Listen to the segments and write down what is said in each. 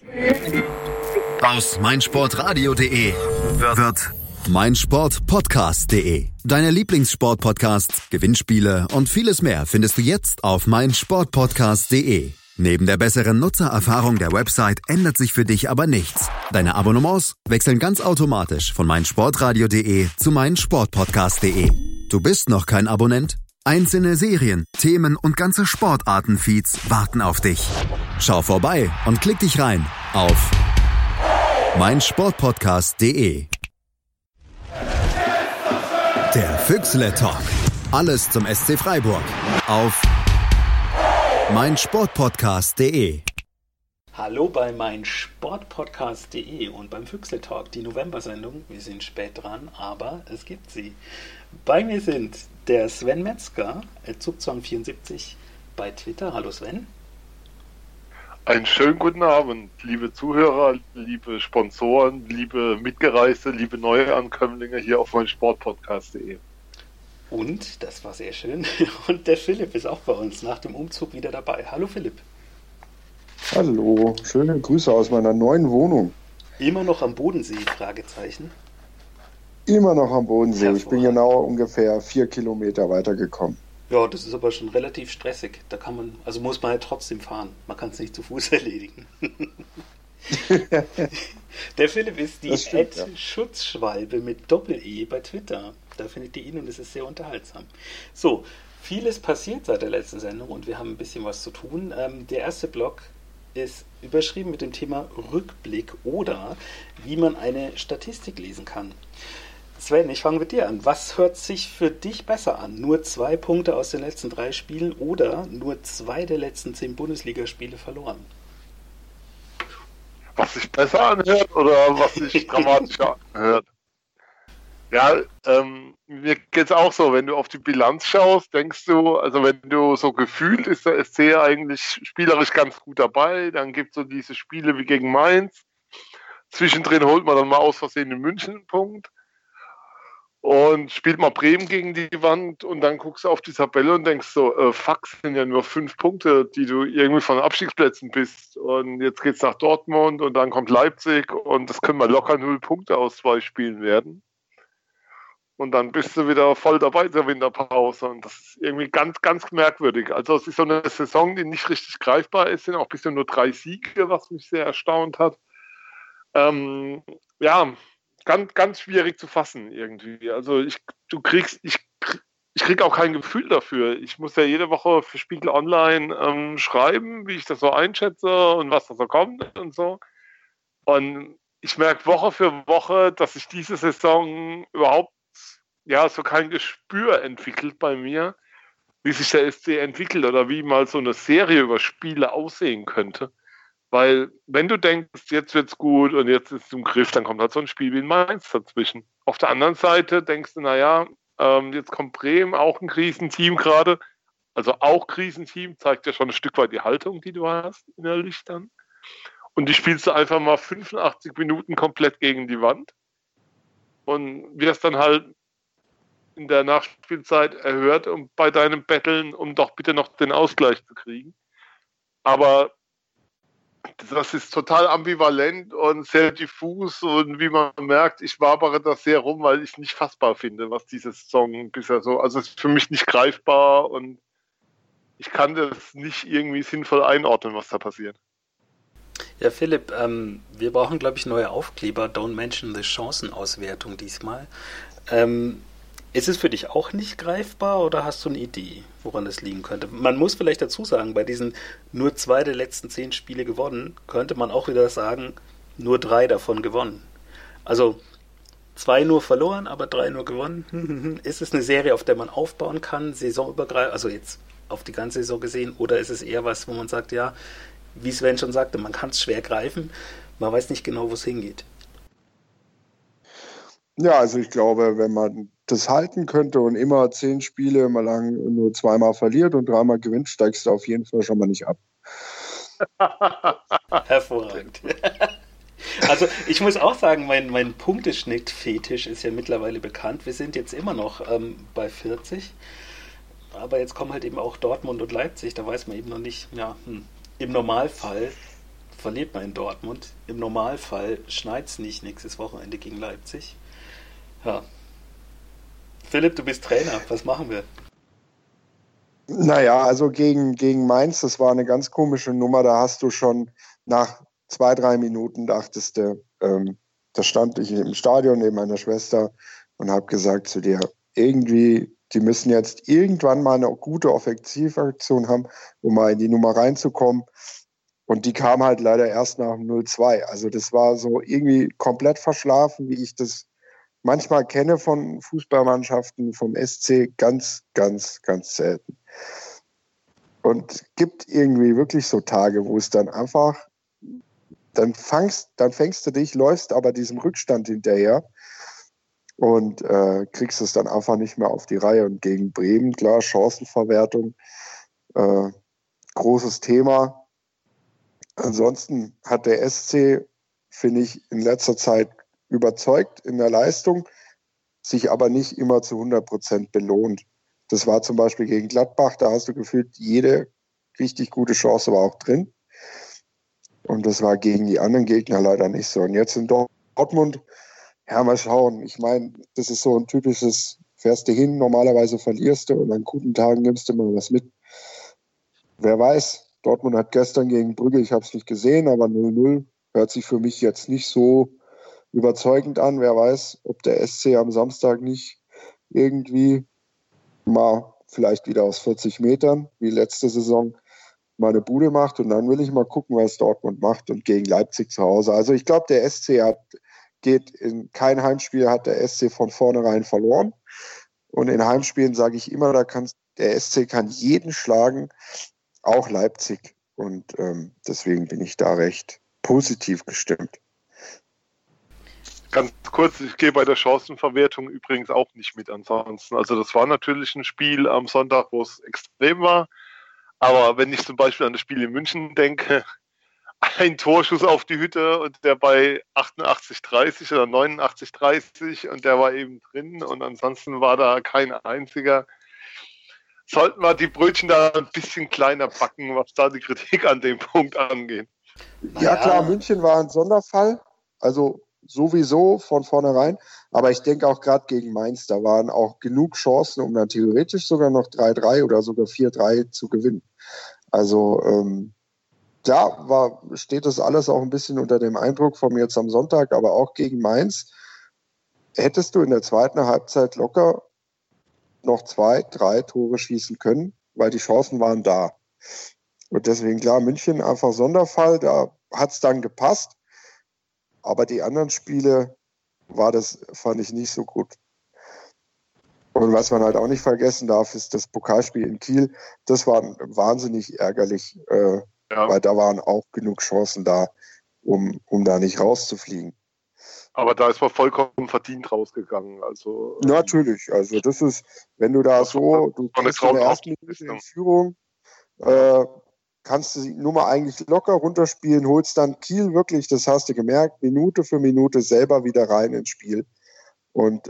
Aus meinsportradio.de wird meinsportpodcast.de. Deine Lieblingssportpodcasts, Gewinnspiele und vieles mehr findest du jetzt auf meinsportpodcast.de. Neben der besseren Nutzererfahrung der Website ändert sich für dich aber nichts. Deine Abonnements wechseln ganz automatisch von meinsportradio.de zu meinsportpodcast.de. Du bist noch kein Abonnent? Einzelne Serien, Themen und ganze Sportarten-Feeds warten auf dich. Schau vorbei und klick dich rein auf meinsportpodcast.de. Der Füchsle Talk. Alles zum SC Freiburg auf meinsportpodcast.de. Hallo bei meinsportpodcast.de und beim Füchsle Talk, die November-Sendung. Wir sind spät dran, aber es gibt sie. Bei mir sind der Sven Metzger, Zugzwang74 bei Twitter. Hallo Sven. Einen schönen guten Abend, liebe Zuhörer, liebe Sponsoren, liebe Mitgereiste, liebe Neuankömmlinge hier auf meinsportpodcast.de. Und, das war sehr schön, und der Philipp ist auch bei uns nach dem Umzug wieder dabei. Hallo Philipp. Hallo, schöne Grüße aus meiner neuen Wohnung. Immer noch am Bodensee, Fragezeichen. Immer noch am Bodensee. Ich bin genau ungefähr 4 Kilometer weitergekommen. Ja, das ist aber schon relativ stressig. Da kann man, also muss man ja trotzdem fahren. Man kann es nicht zu Fuß erledigen. Der Philipp ist die Schutzschwalbe mit Doppel-E bei Twitter. Da findet ihr ihn und es ist sehr unterhaltsam. So, vieles passiert seit der letzten Sendung und wir haben ein bisschen was zu tun. Der erste Blog ist überschrieben mit dem Thema Rückblick oder wie man eine Statistik lesen kann. Sven, ich fange mit dir an. Was hört sich für dich besser an? Nur 2 Punkte aus den letzten 3 Spielen oder nur 2 der letzten 10 Bundesligaspiele verloren? Was sich besser anhört oder was sich dramatischer anhört? Ja, mir geht's auch so, wenn du auf die Bilanz schaust, denkst du, also wenn du so gefühlt ist der SC eigentlich spielerisch ganz gut dabei, dann gibt es so diese Spiele wie gegen Mainz, zwischendrin holt man dann mal aus Versehen in München einen Punkt und spielt mal Bremen gegen die Wand und dann guckst du auf die Tabelle und denkst so, fuck, sind ja nur 5 Punkte, die du irgendwie von Abstiegsplätzen bist und jetzt geht's nach Dortmund und dann kommt Leipzig und das können mal locker 0 Punkte aus 2 Spielen werden. Und dann bist du wieder voll dabei zur Winterpause. Und das ist irgendwie ganz, ganz merkwürdig. Also es ist so eine Saison, die nicht richtig greifbar ist. Es sind auch bisher nur 3 Siege, was mich sehr erstaunt hat. Ja, ganz, ganz schwierig zu fassen irgendwie. Also ich krieg auch kein Gefühl dafür. Ich muss ja jede Woche für Spiegel Online schreiben, wie ich das so einschätze und was da so kommt und so. Und ich merke Woche für Woche, dass sich diese Saison überhaupt so kein Gespür entwickelt bei mir, wie sich der SC entwickelt oder wie mal so eine Serie über Spiele aussehen könnte. Weil wenn du denkst, jetzt wird's gut und jetzt ist es im Griff, dann kommt halt so ein Spiel wie in Mainz dazwischen. Auf der anderen Seite denkst du, jetzt kommt Bremen, auch ein Krisenteam gerade. Also auch Krisenteam, zeigt ja schon ein Stück weit die Haltung, die du hast innerlich dann. Und die spielst du einfach mal 85 Minuten komplett gegen die Wand und wirst dann halt in der Nachspielzeit erhört und bei deinem Betteln, um doch bitte noch den Ausgleich zu kriegen. Aber das ist total ambivalent und sehr diffus und wie man merkt, ich wabere das sehr rum, weil ich es nicht fassbar finde, was diese Saison bisher so, also es ist für mich nicht greifbar und ich kann das nicht irgendwie sinnvoll einordnen, was da passiert. Ja, Philipp, wir brauchen, glaube ich, neue Aufkleber. Don't mention the Chancenauswertung diesmal. Ist es für dich auch nicht greifbar oder hast du eine Idee, woran es liegen könnte? Man muss vielleicht dazu sagen, bei diesen nur 2 der letzten 10 Spiele gewonnen, könnte man auch wieder sagen, nur 3 davon gewonnen. Also 2 nur verloren, aber 3 nur gewonnen. Ist es eine Serie, auf der man aufbauen kann, saisonübergreifend, also jetzt auf die ganze Saison gesehen, oder ist es eher was, wo man sagt, ja, wie Sven schon sagte, man kann es schwer greifen, man weiß nicht genau, wo es hingeht. Ja, also ich glaube, wenn man das halten könnte und immer 10 Spiele immer lang nur 2-mal verliert und 3-mal gewinnt, steigst du auf jeden Fall schon mal nicht ab. Hervorragend. Also ich muss auch sagen, mein Punkteschnitt-Fetisch ist ja mittlerweile bekannt. Wir sind jetzt immer noch bei 40, aber jetzt kommen halt eben auch Dortmund und Leipzig, da weiß man eben noch nicht, im Normalfall verliert man in Dortmund. Im Normalfall schneit es nicht nächstes Wochenende gegen Leipzig. Ja. Philipp, du bist Trainer. Was machen wir? Naja, also gegen Mainz, das war eine ganz komische Nummer. Da hast du schon nach 2-3 Minuten dachtest du, da stand ich im Stadion neben meiner Schwester und habe gesagt zu dir, irgendwie, die müssen jetzt irgendwann mal eine gute Offensivaktion haben, um mal in die Nummer reinzukommen. Und die kam halt leider erst nach dem 0-2. Also das war so irgendwie komplett verschlafen, wie ich das manchmal kenne von Fußballmannschaften, vom SC, ganz, ganz, ganz selten. Und gibt irgendwie wirklich so Tage, wo es dann einfach, dann fängst du dich, läufst aber diesem Rückstand hinterher und kriegst es dann einfach nicht mehr auf die Reihe. Und gegen Bremen, klar, Chancenverwertung, großes Thema. Ansonsten hat der SC, finde ich, in letzter Zeit überzeugt in der Leistung, sich aber nicht immer zu 100% belohnt. Das war zum Beispiel gegen Gladbach, da hast du gefühlt, jede richtig gute Chance war auch drin. Und das war gegen die anderen Gegner leider nicht so. Und jetzt in Dortmund, ja, mal schauen. Ich meine, das ist so ein typisches, fährst du hin, normalerweise verlierst du und an guten Tagen nimmst du mal was mit. Wer weiß, Dortmund hat gestern gegen Brügge, ich habe es nicht gesehen, aber 0-0 hört sich für mich jetzt nicht so überzeugend an. Wer weiß, ob der SC am Samstag nicht irgendwie mal vielleicht wieder aus 40 Metern, wie letzte Saison, mal eine Bude macht. Und dann will ich mal gucken, was Dortmund macht und gegen Leipzig zu Hause. Also ich glaube, der SC geht in kein Heimspiel, hat der SC von vornherein verloren. Und in Heimspielen sage ich immer, der SC kann jeden schlagen, auch Leipzig. Und deswegen bin ich da recht positiv gestimmt. Ganz kurz, ich gehe bei der Chancenverwertung übrigens auch nicht mit ansonsten. Also das war natürlich ein Spiel am Sonntag, wo es extrem war. Aber wenn ich zum Beispiel an das Spiel in München denke, ein Torschuss auf die Hütte und der bei 88:30 oder 89:30 und der war eben drin und ansonsten war da kein einziger. Sollten wir die Brötchen da ein bisschen kleiner backen, was da die Kritik an dem Punkt angeht. Ja klar, München war ein Sonderfall, also sowieso von vornherein, aber ich denke auch gerade gegen Mainz, da waren auch genug Chancen, um dann theoretisch sogar noch 3-3 oder sogar 4-3 zu gewinnen. Also steht das alles auch ein bisschen unter dem Eindruck von jetzt am Sonntag, aber auch gegen Mainz hättest du in der zweiten Halbzeit locker noch 2-3 Tore schießen können, weil die Chancen waren da. Und deswegen, klar, München einfach Sonderfall, da hat es dann gepasst. Aber die anderen Spiele fand ich nicht so gut. Und was man halt auch nicht vergessen darf, ist das Pokalspiel in Kiel. Das war wahnsinnig ärgerlich, weil da waren auch genug Chancen da, um da nicht rauszufliegen. Aber da ist man vollkommen verdient rausgegangen. Also natürlich, also das ist, wenn du da du bist in der ersten Minute in Führung, kannst du die Nummer eigentlich locker runterspielen, holst dann Kiel wirklich, das hast du gemerkt, Minute für Minute selber wieder rein ins Spiel. Und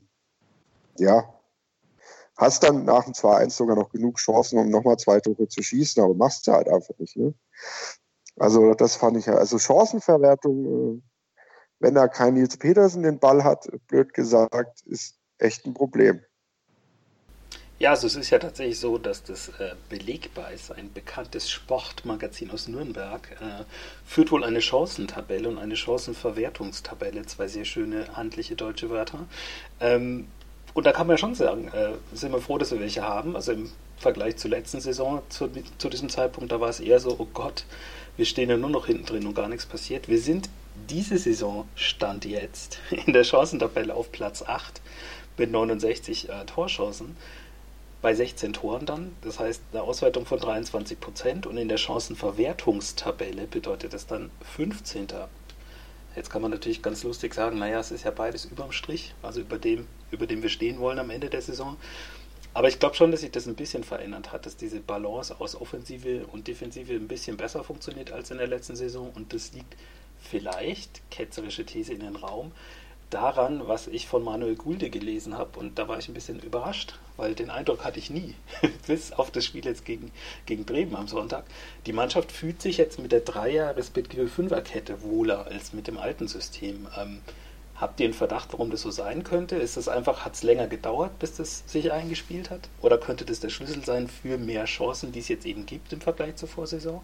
hast dann nach dem 2-1 sogar noch genug Chancen, um nochmal 2 Tore zu schießen, aber machst du halt einfach nicht. Ne? Also das fand ich, also Chancenverwertung, wenn da kein Nils Petersen den Ball hat, blöd gesagt, ist echt ein Problem. Ja, also es ist ja tatsächlich so, dass das belegbar ist. Ein bekanntes Sportmagazin aus Nürnberg führt wohl eine Chancentabelle und eine Chancenverwertungstabelle, 2 sehr schöne handliche deutsche Wörter. Und da kann man ja schon sagen, sind wir froh, dass wir welche haben. Also im Vergleich zur letzten Saison, zu diesem Zeitpunkt, da war es eher so, oh Gott, wir stehen ja nur noch hinten drin und gar nichts passiert. Wir sind diese Saison, Stand jetzt, in der Chancentabelle auf Platz 8 mit 69 Torchancen. Bei 16 Toren dann, das heißt eine Auswertung von 23% und in der Chancenverwertungstabelle bedeutet das dann 15. Jetzt kann man natürlich ganz lustig sagen, naja, es ist ja beides überm Strich, also über dem wir stehen wollen am Ende der Saison. Aber ich glaube schon, dass sich das ein bisschen verändert hat, dass diese Balance aus Offensive und Defensive ein bisschen besser funktioniert als in der letzten Saison und das liegt vielleicht, ketzerische These in den Raum, daran, was ich von Manuel Gulde gelesen habe. Und da war ich ein bisschen überrascht, weil den Eindruck hatte ich nie, bis auf das Spiel jetzt gegen Bremen am Sonntag. Die Mannschaft fühlt sich jetzt mit der Dreier- respektive Fünferkette wohler als mit dem alten System. Habt ihr einen Verdacht, warum das so sein könnte? Ist das einfach, hat es länger gedauert, bis das sich eingespielt hat? Oder könnte das der Schlüssel sein für mehr Chancen, die es jetzt eben gibt im Vergleich zur Vorsaison?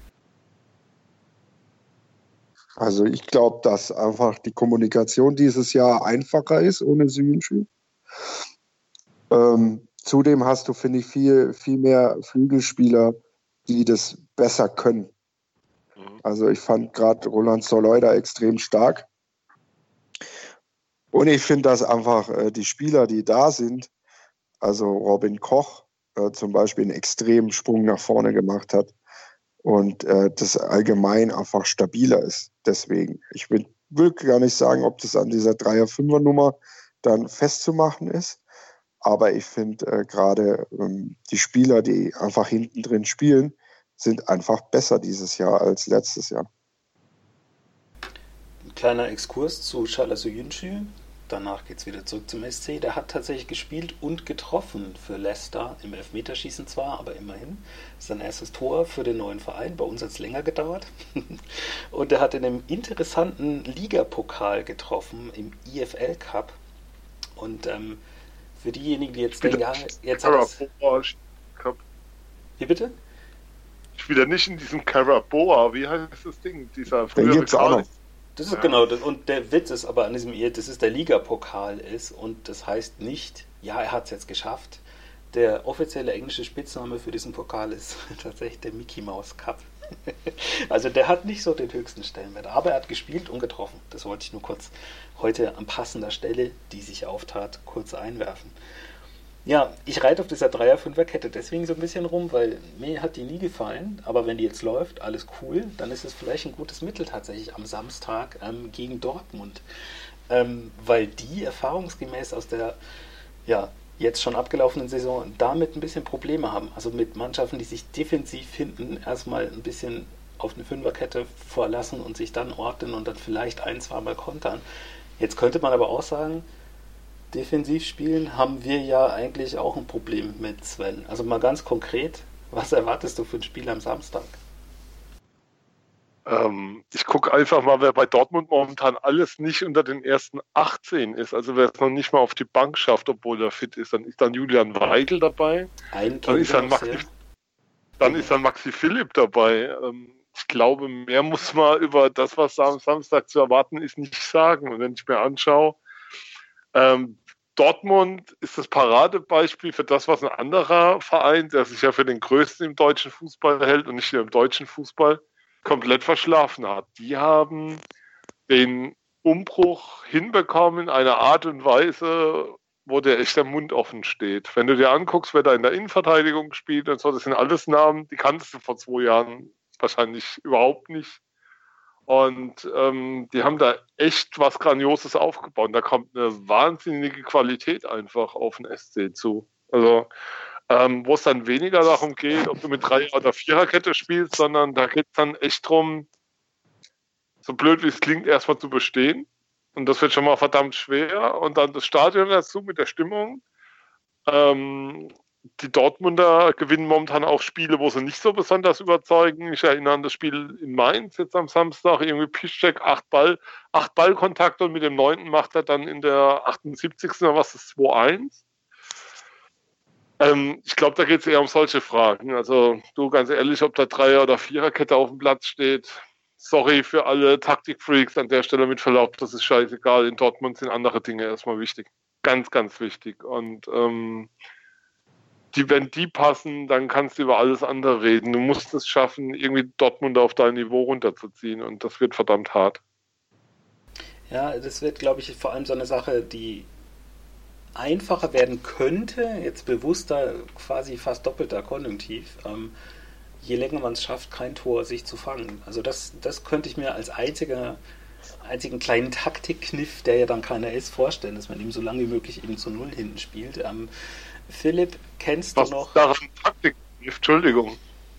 Also ich glaube, dass einfach die Kommunikation dieses Jahr einfacher ist ohne Söyüncü. Zudem hast du, finde ich, viel mehr Flügelspieler, die das besser können. Also ich fand gerade Roland Soloy da extrem stark. Und ich finde, dass einfach die Spieler, die da sind, also Robin Koch zum Beispiel einen extremen Sprung nach vorne gemacht hat und das allgemein einfach stabiler ist. Deswegen, ich will gar nicht sagen, ob das an dieser Dreier-Fünfer-Nummer dann festzumachen ist, aber ich finde gerade die Spieler, die einfach hinten drin spielen, sind einfach besser dieses Jahr als letztes Jahr. Kleiner Exkurs zu Çağlar Söyüncü. Danach geht es wieder zurück zum SC. Der hat tatsächlich gespielt und getroffen für Leicester im Elfmeterschießen zwar, aber immerhin. Das ist sein erstes Tor für den neuen Verein. Bei uns hat es länger gedauert. Und er hat in einem interessanten Ligapokal getroffen, im IFL Cup. Und für diejenigen, die jetzt denken, jetzt hat es... Wie bitte? Ich will ja nicht in diesem Caraboa, wie heißt das Ding? Dieser Den gibt's auch noch. Das ist genau, und der Witz ist aber an diesem, das ist der Ligapokal ist und das heißt nicht, ja, er hat es jetzt geschafft. Der offizielle englische Spitzname für diesen Pokal ist tatsächlich der Mickey Mouse Cup. Also der hat nicht so den höchsten Stellenwert, aber er hat gespielt und getroffen. Das wollte ich nur kurz heute an passender Stelle, die sich auftat, kurz einwerfen. Ja, ich reite auf dieser Dreier-Fünfer-Kette deswegen so ein bisschen rum, weil mir hat die nie gefallen, aber wenn die jetzt läuft, alles cool, dann ist es vielleicht ein gutes Mittel tatsächlich am Samstag gegen Dortmund, weil die erfahrungsgemäß aus der jetzt schon abgelaufenen Saison damit ein bisschen Probleme haben, also mit Mannschaften, die sich defensiv hinten erstmal ein bisschen auf eine Fünferkette verlassen und sich dann ordnen und dann vielleicht ein-, zweimal kontern. Jetzt könnte man aber auch sagen, defensiv spielen haben wir ja eigentlich auch ein Problem mit, Sven. Also mal ganz konkret, was erwartest du für ein Spiel am Samstag? Ich gucke einfach mal, wer bei Dortmund momentan alles nicht unter den ersten 18 ist. Also wer es noch nicht mal auf die Bank schafft, obwohl er fit ist. Dann ist dann Julian Weigl dabei. Dann ist dann Maxi Philipp dabei. Ich glaube, mehr muss man über das, was am Samstag zu erwarten ist, nicht sagen. Und wenn ich mir anschaue, Dortmund ist das Paradebeispiel für das, was ein anderer Verein, der sich ja für den größten im deutschen Fußball hält und nicht nur im deutschen Fußball, komplett verschlafen hat. Die haben den Umbruch hinbekommen in einer Art und Weise, wo der echt der Mund offen steht. Wenn du dir anguckst, wer da in der Innenverteidigung spielt und so, das sind alles Namen, die kanntest du vor 2 Jahren wahrscheinlich überhaupt nicht. Und die haben da echt was Grandioses aufgebaut. Und da kommt eine wahnsinnige Qualität einfach auf den SC zu. Also wo es dann weniger darum geht, ob du mit 3- oder 4er-Kette spielst, sondern da geht es dann echt darum, so blöd wie es klingt, erstmal zu bestehen. Und das wird schon mal verdammt schwer. Und dann das Stadion dazu mit der Stimmung. Die Dortmunder gewinnen momentan auch Spiele, wo sie nicht so besonders überzeugen. Ich erinnere an das Spiel in Mainz jetzt am Samstag. Irgendwie Piszczek, 8 Ballkontakte und mit dem 9. macht er dann in der 78. oder was ist 2-1. Ich glaube, da geht es eher um solche Fragen. Also du, ganz ehrlich, ob da 3er- oder 4er-Kette auf dem Platz steht, sorry für alle Taktikfreaks an der Stelle mit Verlaub, das ist scheißegal. In Dortmund sind andere Dinge erstmal wichtig. Ganz, ganz wichtig. Und wenn die passen, dann kannst du über alles andere reden. Du musst es schaffen, irgendwie Dortmund auf dein Niveau runterzuziehen und das wird verdammt hart. Ja, das wird, glaube ich, vor allem so eine Sache, die einfacher werden könnte, jetzt bewusster, quasi fast doppelter Konjunktiv, je länger man es schafft, kein Tor sich zu fangen. Also das könnte ich mir als einzigen kleinen Taktikkniff, der ja dann keiner ist, vorstellen, dass man eben so lange wie möglich eben zu 0 hinten spielt. Philipp, kennst du noch... Was daran Taktikkniff? Entschuldigung.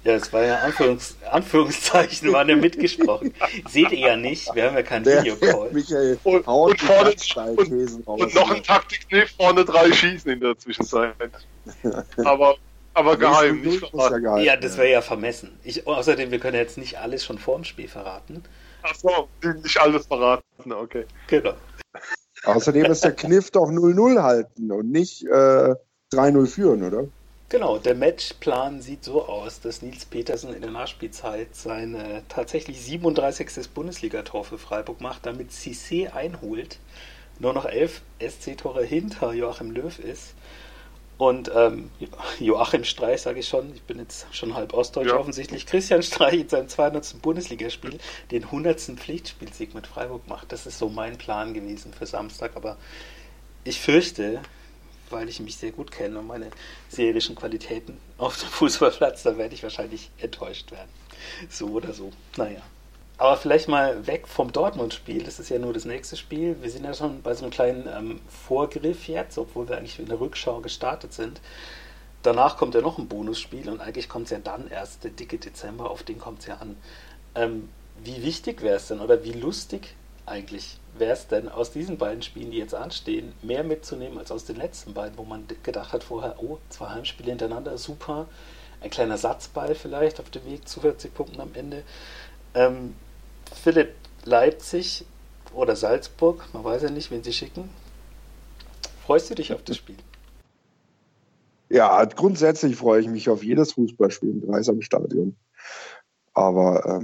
Ja, es war ja Anführungszeichen, waren ja mitgesprochen. Seht ihr ja nicht, wir haben ja keinen Videocall. Michael Und vorne und noch ein Taktikkniff, vorne 3 schießen in der Zwischenzeit. Aber geheim, nicht verraten. Ja, das wäre ja vermessen. Außerdem, wir können jetzt nicht alles schon vor dem Spiel verraten. Ach so, nicht alles verraten, okay. Genau. Außerdem ist der Kniff doch 0-0 halten und nicht 3-0 führen, oder? Genau, der Matchplan sieht so aus, dass Nils Petersen in der Nachspielzeit sein tatsächlich 37. Bundesligator für Freiburg macht, damit Cissé einholt, nur noch 11 SC-Tore hinter Joachim Löw ist. Und Joachim Streich, sage ich schon, ich bin jetzt schon halb ostdeutsch offensichtlich, Christian Streich in seinem 200. Bundesligaspiel den 100. Pflichtspielsieg mit Freiburg macht. Das ist so mein Plan gewesen für Samstag, aber ich fürchte, weil ich mich sehr gut kenne und meine seherischen Qualitäten auf dem Fußballplatz, da werde ich wahrscheinlich enttäuscht werden. So oder so. Naja. Aber vielleicht mal weg vom Dortmund-Spiel. Das ist ja nur das nächste Spiel. Wir sind ja schon bei so einem kleinen Vorgriff jetzt, obwohl wir eigentlich in der Rückschau gestartet sind. Danach kommt ja noch ein Bonusspiel und eigentlich kommt es ja dann erst der dicke Dezember, auf den kommt es ja an. Wie wichtig wäre es denn oder wie lustig eigentlich wäre es denn, aus diesen beiden Spielen, die jetzt anstehen, mehr mitzunehmen als aus den letzten beiden, wo man gedacht hat vorher, 2 Heimspiele hintereinander, super, ein kleiner Satzball vielleicht auf dem Weg zu 40 Punkten am Ende. Philipp, Leipzig oder Salzburg, man weiß ja nicht, wen sie schicken. Freust du dich auf das Spiel? Ja, grundsätzlich freue ich mich auf jedes Fußballspiel im Dreisamstadion. Aber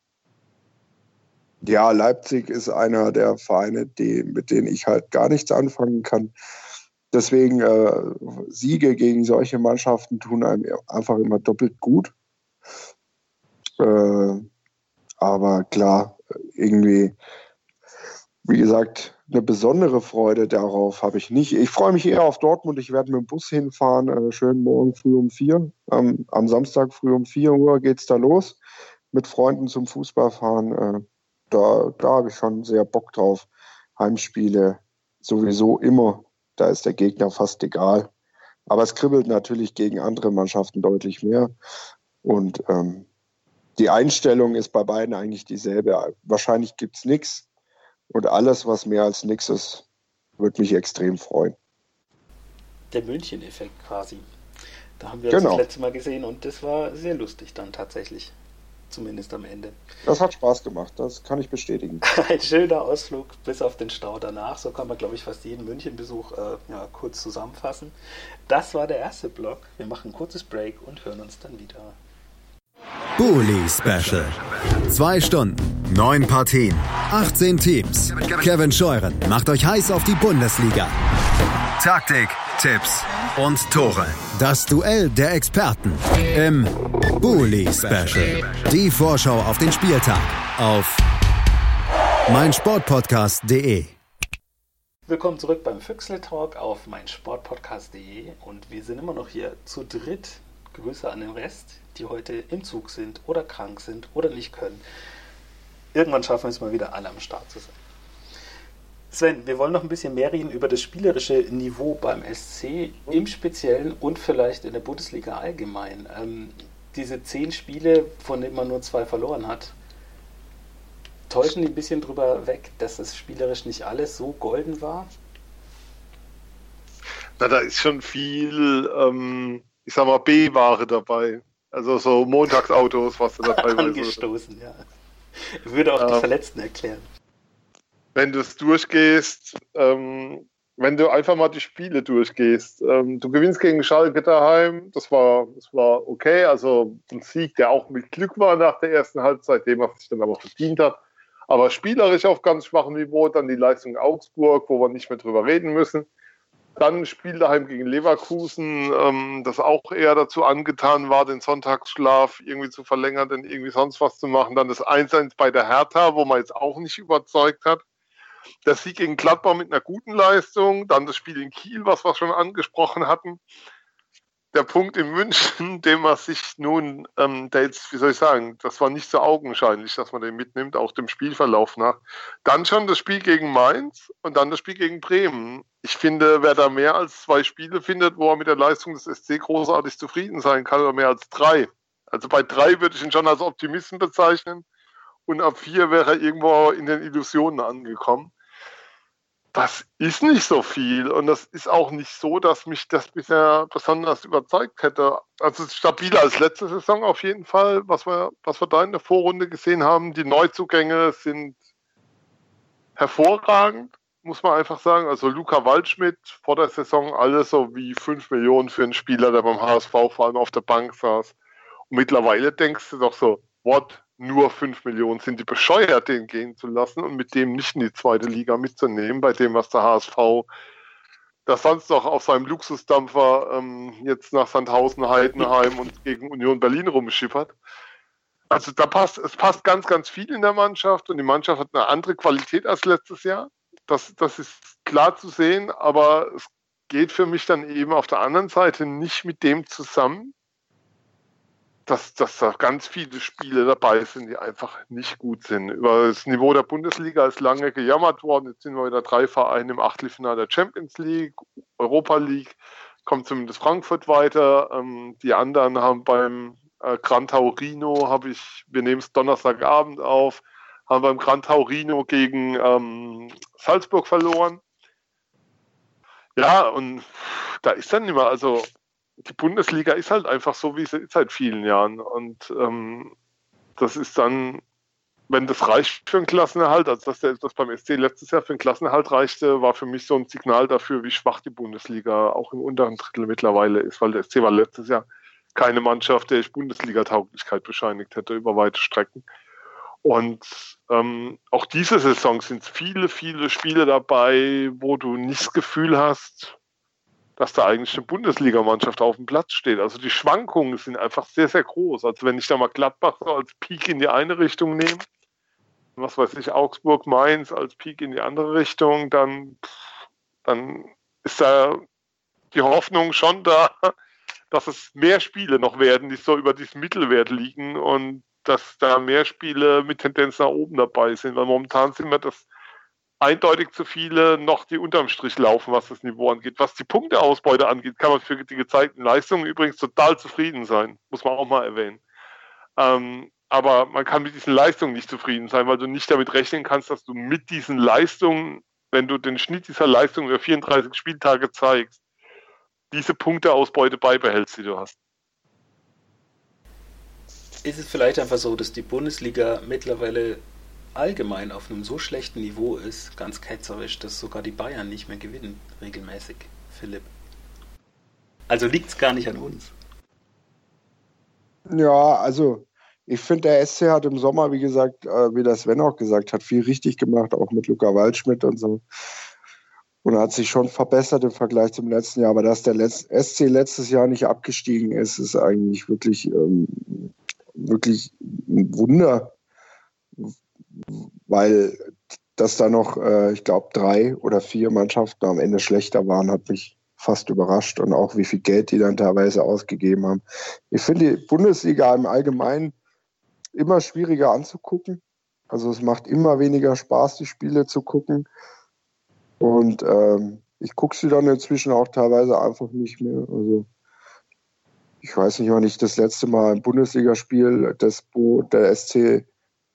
ja, Leipzig ist einer der Vereine, mit denen ich halt gar nichts anfangen kann. Deswegen Siege gegen solche Mannschaften tun einem einfach immer doppelt gut. Aber klar, irgendwie, wie gesagt, eine besondere Freude darauf habe ich nicht. Ich freue mich eher auf Dortmund. Ich werde mit dem Bus hinfahren, schön morgen früh um 4. Am Samstag früh um 4 Uhr geht es da los. Mit Freunden zum Fußballfahren. Da habe ich schon sehr Bock drauf. Heimspiele sowieso immer. Da ist der Gegner fast egal. Aber es kribbelt natürlich gegen andere Mannschaften deutlich mehr. Und die Einstellung ist bei beiden eigentlich dieselbe. Wahrscheinlich gibt es nichts. Und alles, was mehr als nichts ist, würde mich extrem freuen. Der München-Effekt quasi. Da haben wir uns das letzte Mal gesehen und das war sehr lustig dann tatsächlich. Zumindest am Ende. Das hat Spaß gemacht, das kann ich bestätigen. Ein schöner Ausflug bis auf den Stau danach. So kann man, glaube ich, fast jeden München-Besuch kurz zusammenfassen. Das war der erste Block. Wir machen ein kurzes Break und hören uns dann wieder. Bully Special. 2 Stunden, 9 Partien, 18 Teams. Kevin Scheuren macht euch heiß auf die Bundesliga. Taktik, Tipps und Tore. Das Duell der Experten im Bully Special. Die Vorschau auf den Spieltag auf meinsportpodcast.de. Willkommen zurück beim Füchsle Talk auf meinsportpodcast.de und wir sind immer noch hier zu dritt. Grüße an den Rest, die heute im Zug sind oder krank sind oder nicht können. Irgendwann schaffen wir es mal wieder, alle am Start zu sein. Sven, wir wollen noch ein bisschen mehr reden über das spielerische Niveau beim SC im Speziellen und vielleicht in der Bundesliga allgemein. Diese 10 Spiele, von denen man nur 2 verloren hat, täuschen die ein bisschen drüber weg, dass das spielerisch nicht alles so golden war? Na, da ist schon viel, ich sag mal, B-Ware dabei. Also so Montagsautos, was da teilweise... Angestoßen, ja. Würde auch die Verletzten erklären. Wenn du es durchgehst, wenn du einfach mal die Spiele durchgehst, du gewinnst gegen Schalke daheim, das war okay, also ein Sieg, der auch mit Glück war nach der ersten Halbzeit, dem was sich dann aber verdient hat, aber spielerisch auf ganz schwachem Niveau, dann die Leistung in Augsburg, wo wir nicht mehr drüber reden müssen, dann ein Spiel daheim gegen Leverkusen, das auch eher dazu angetan war, den Sonntagsschlaf irgendwie zu verlängern, denn irgendwie sonst was zu machen, dann das 1-1 bei der Hertha, wo man jetzt auch nicht überzeugt hat. Der Sieg gegen Gladbach mit einer guten Leistung, dann das Spiel in Kiel, was wir schon angesprochen hatten. Der Punkt in München, den man sich nun, der jetzt, wie soll ich sagen, das war nicht so augenscheinlich, dass man den mitnimmt, auch dem Spielverlauf nach. Dann schon das Spiel gegen Mainz und dann das Spiel gegen Bremen. Ich finde, wer da mehr als 2 Spiele findet, wo er mit der Leistung des SC großartig zufrieden sein kann, oder mehr als 3, Also bei 3 würde ich ihn schon als Optimisten bezeichnen und ab 4 wäre er irgendwo in den Illusionen angekommen. Das ist nicht so viel und das ist auch nicht so, dass mich das bisher besonders überzeugt hätte. Also es ist stabiler als letzte Saison auf jeden Fall, was wir da in der Vorrunde gesehen haben. Die Neuzugänge sind hervorragend, muss man einfach sagen. Also Luca Waldschmidt vor der Saison alles so wie 5 Millionen für einen Spieler, der beim HSV vor allem auf der Bank saß. Und mittlerweile denkst du doch so, what? Nur 5 Millionen, sind die bescheuert, den gehen zu lassen und mit dem nicht in die zweite Liga mitzunehmen, bei dem, was der HSV da sonst noch auf seinem Luxusdampfer jetzt nach Sandhausen, Heidenheim und gegen Union Berlin rumschippert. Also es passt ganz, ganz viel in der Mannschaft und die Mannschaft hat eine andere Qualität als letztes Jahr. Das ist klar zu sehen, aber es geht für mich dann eben auf der anderen Seite nicht mit dem zusammen, dass da ganz viele Spiele dabei sind, die einfach nicht gut sind. Über das Niveau der Bundesliga ist lange gejammert worden. Jetzt sind wir wieder 3 Vereine im Achtelfinale der Champions League, Europa League, kommt zumindest Frankfurt weiter. Die anderen haben beim Gran Taurino, wir nehmen es Donnerstagabend auf, haben beim Gran Taurino gegen Salzburg verloren. Ja, und da ist dann immer, also die Bundesliga ist halt einfach so, wie sie ist seit vielen Jahren. Und das ist dann, wenn das reicht für einen Klassenerhalt, also dass das beim SC letztes Jahr für einen Klassenerhalt reichte, war für mich so ein Signal dafür, wie schwach die Bundesliga auch im unteren Drittel mittlerweile ist, weil der SC war letztes Jahr keine Mannschaft, der ich Bundesliga-Tauglichkeit bescheinigt hätte über weite Strecken. Und auch diese Saison sind viele, viele Spiele dabei, wo du nicht das Gefühl hast, dass da eigentlich eine Bundesligamannschaft auf dem Platz steht. Also die Schwankungen sind einfach sehr, sehr groß. Also wenn ich da mal Gladbach so als Peak in die eine Richtung nehme, was weiß ich, Augsburg, Mainz als Peak in die andere Richtung, dann ist da die Hoffnung schon da, dass es mehr Spiele noch werden, die so über diesem Mittelwert liegen und dass da mehr Spiele mit Tendenz nach oben dabei sind. Weil momentan sind wir das eindeutig zu viele noch, die unterm Strich laufen, was das Niveau angeht. Was die Punkteausbeute angeht, kann man für die gezeigten Leistungen übrigens total zufrieden sein. Muss man auch mal erwähnen. Aber man kann mit diesen Leistungen nicht zufrieden sein, weil du nicht damit rechnen kannst, dass du mit diesen Leistungen, wenn du den Schnitt dieser Leistungen über 34 Spieltage zeigst, diese Punkteausbeute beibehältst, die du hast. Ist es vielleicht einfach so, dass die Bundesliga mittlerweile allgemein auf einem so schlechten Niveau ist, ganz ketzerisch, dass sogar die Bayern nicht mehr gewinnen, regelmäßig, Philipp? Also liegt es gar nicht an uns. Ja, also ich finde, der SC hat im Sommer, wie gesagt, wie der Sven auch gesagt hat, viel richtig gemacht, auch mit Luca Waldschmidt und so. Und hat sich schon verbessert im Vergleich zum letzten Jahr. Aber dass der SC letztes Jahr nicht abgestiegen ist, ist eigentlich wirklich ein Wunder. Weil dass da noch, ich glaube, 3 oder 4 Mannschaften am Ende schlechter waren, hat mich fast überrascht. Und auch wie viel Geld die dann teilweise ausgegeben haben. Ich finde die Bundesliga im Allgemeinen immer schwieriger anzugucken. Also es macht immer weniger Spaß, die Spiele zu gucken. Und ich gucke sie dann inzwischen auch teilweise einfach nicht mehr. Also ich weiß nicht, wann ich das letzte Mal ein Bundesligaspiel, wo der SC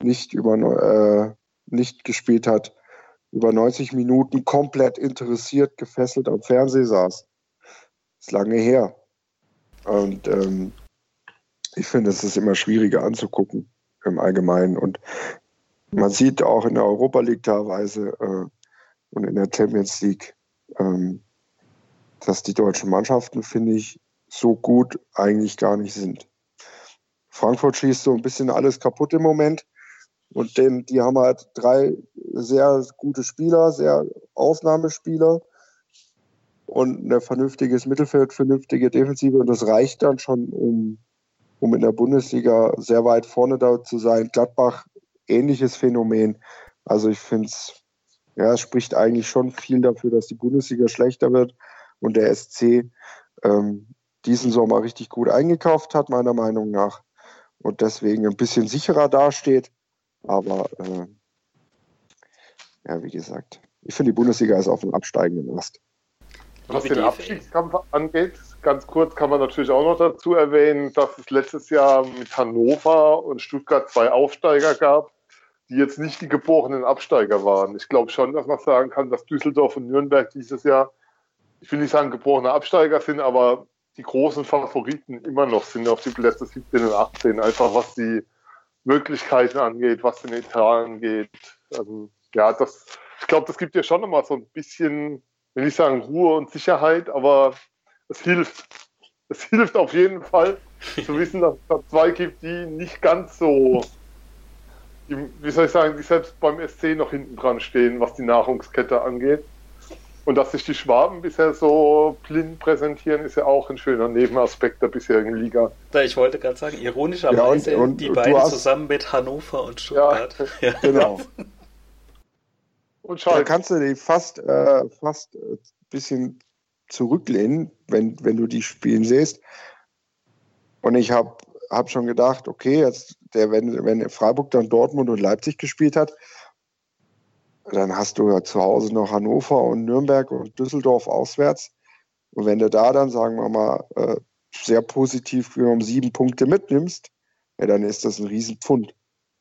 nicht gespielt hat, über 90 Minuten komplett interessiert, gefesselt am Fernseher saß. Das ist lange her. Und ich finde, es ist immer schwieriger anzugucken im Allgemeinen. Und man sieht auch in der Europa League teilweise und in der Champions League, dass die deutschen Mannschaften, finde ich, so gut eigentlich gar nicht sind. Frankfurt schießt so ein bisschen alles kaputt im Moment. Und die haben halt 3 sehr gute Spieler, sehr Ausnahmespieler und ein vernünftiges Mittelfeld, vernünftige Defensive. Und das reicht dann schon, um in der Bundesliga sehr weit vorne da zu sein. Gladbach, ähnliches Phänomen. Also ich finde es spricht eigentlich schon viel dafür, dass die Bundesliga schlechter wird und der SC diesen Sommer richtig gut eingekauft hat, meiner Meinung nach. Und deswegen ein bisschen sicherer dasteht. Aber wie gesagt, ich finde, die Bundesliga ist auf dem absteigenden Ast. Was den Abstiegskampf angeht, ganz kurz kann man natürlich auch noch dazu erwähnen, dass es letztes Jahr mit Hannover und Stuttgart 2 Aufsteiger gab, die jetzt nicht die geborenen Absteiger waren. Ich glaube schon, dass man sagen kann, dass Düsseldorf und Nürnberg dieses Jahr, ich will nicht sagen geborene Absteiger sind, aber die großen Favoriten immer noch sind auf die Plätze 17 und 18, einfach was die Möglichkeiten angeht, was den Etat angeht. Also, ja, ich glaube, das gibt ja schon nochmal so ein bisschen, will nicht sagen Ruhe und Sicherheit, aber es hilft. Es hilft auf jeden Fall zu wissen, dass es da 2 gibt, die nicht ganz so, wie soll ich sagen, die selbst beim SC noch hinten dran stehen, was die Nahrungskette angeht. Und dass sich die Schwaben bisher so blind präsentieren, ist ja auch ein schöner Nebenaspekt der bisherigen Liga. Ich wollte gerade sagen, ironischerweise die beiden zusammen mit Hannover und Stuttgart. Ja, genau. Und da kannst du dich fast ein bisschen zurücklehnen, wenn du die spielen siehst. Und ich hab schon gedacht, okay, jetzt wenn Freiburg dann Dortmund und Leipzig gespielt hat, dann hast du ja zu Hause noch Hannover und Nürnberg und Düsseldorf auswärts. Und wenn du da dann, sagen wir mal, sehr positiv genommen 7 Punkte mitnimmst, ja, dann ist das ein Riesenpfund.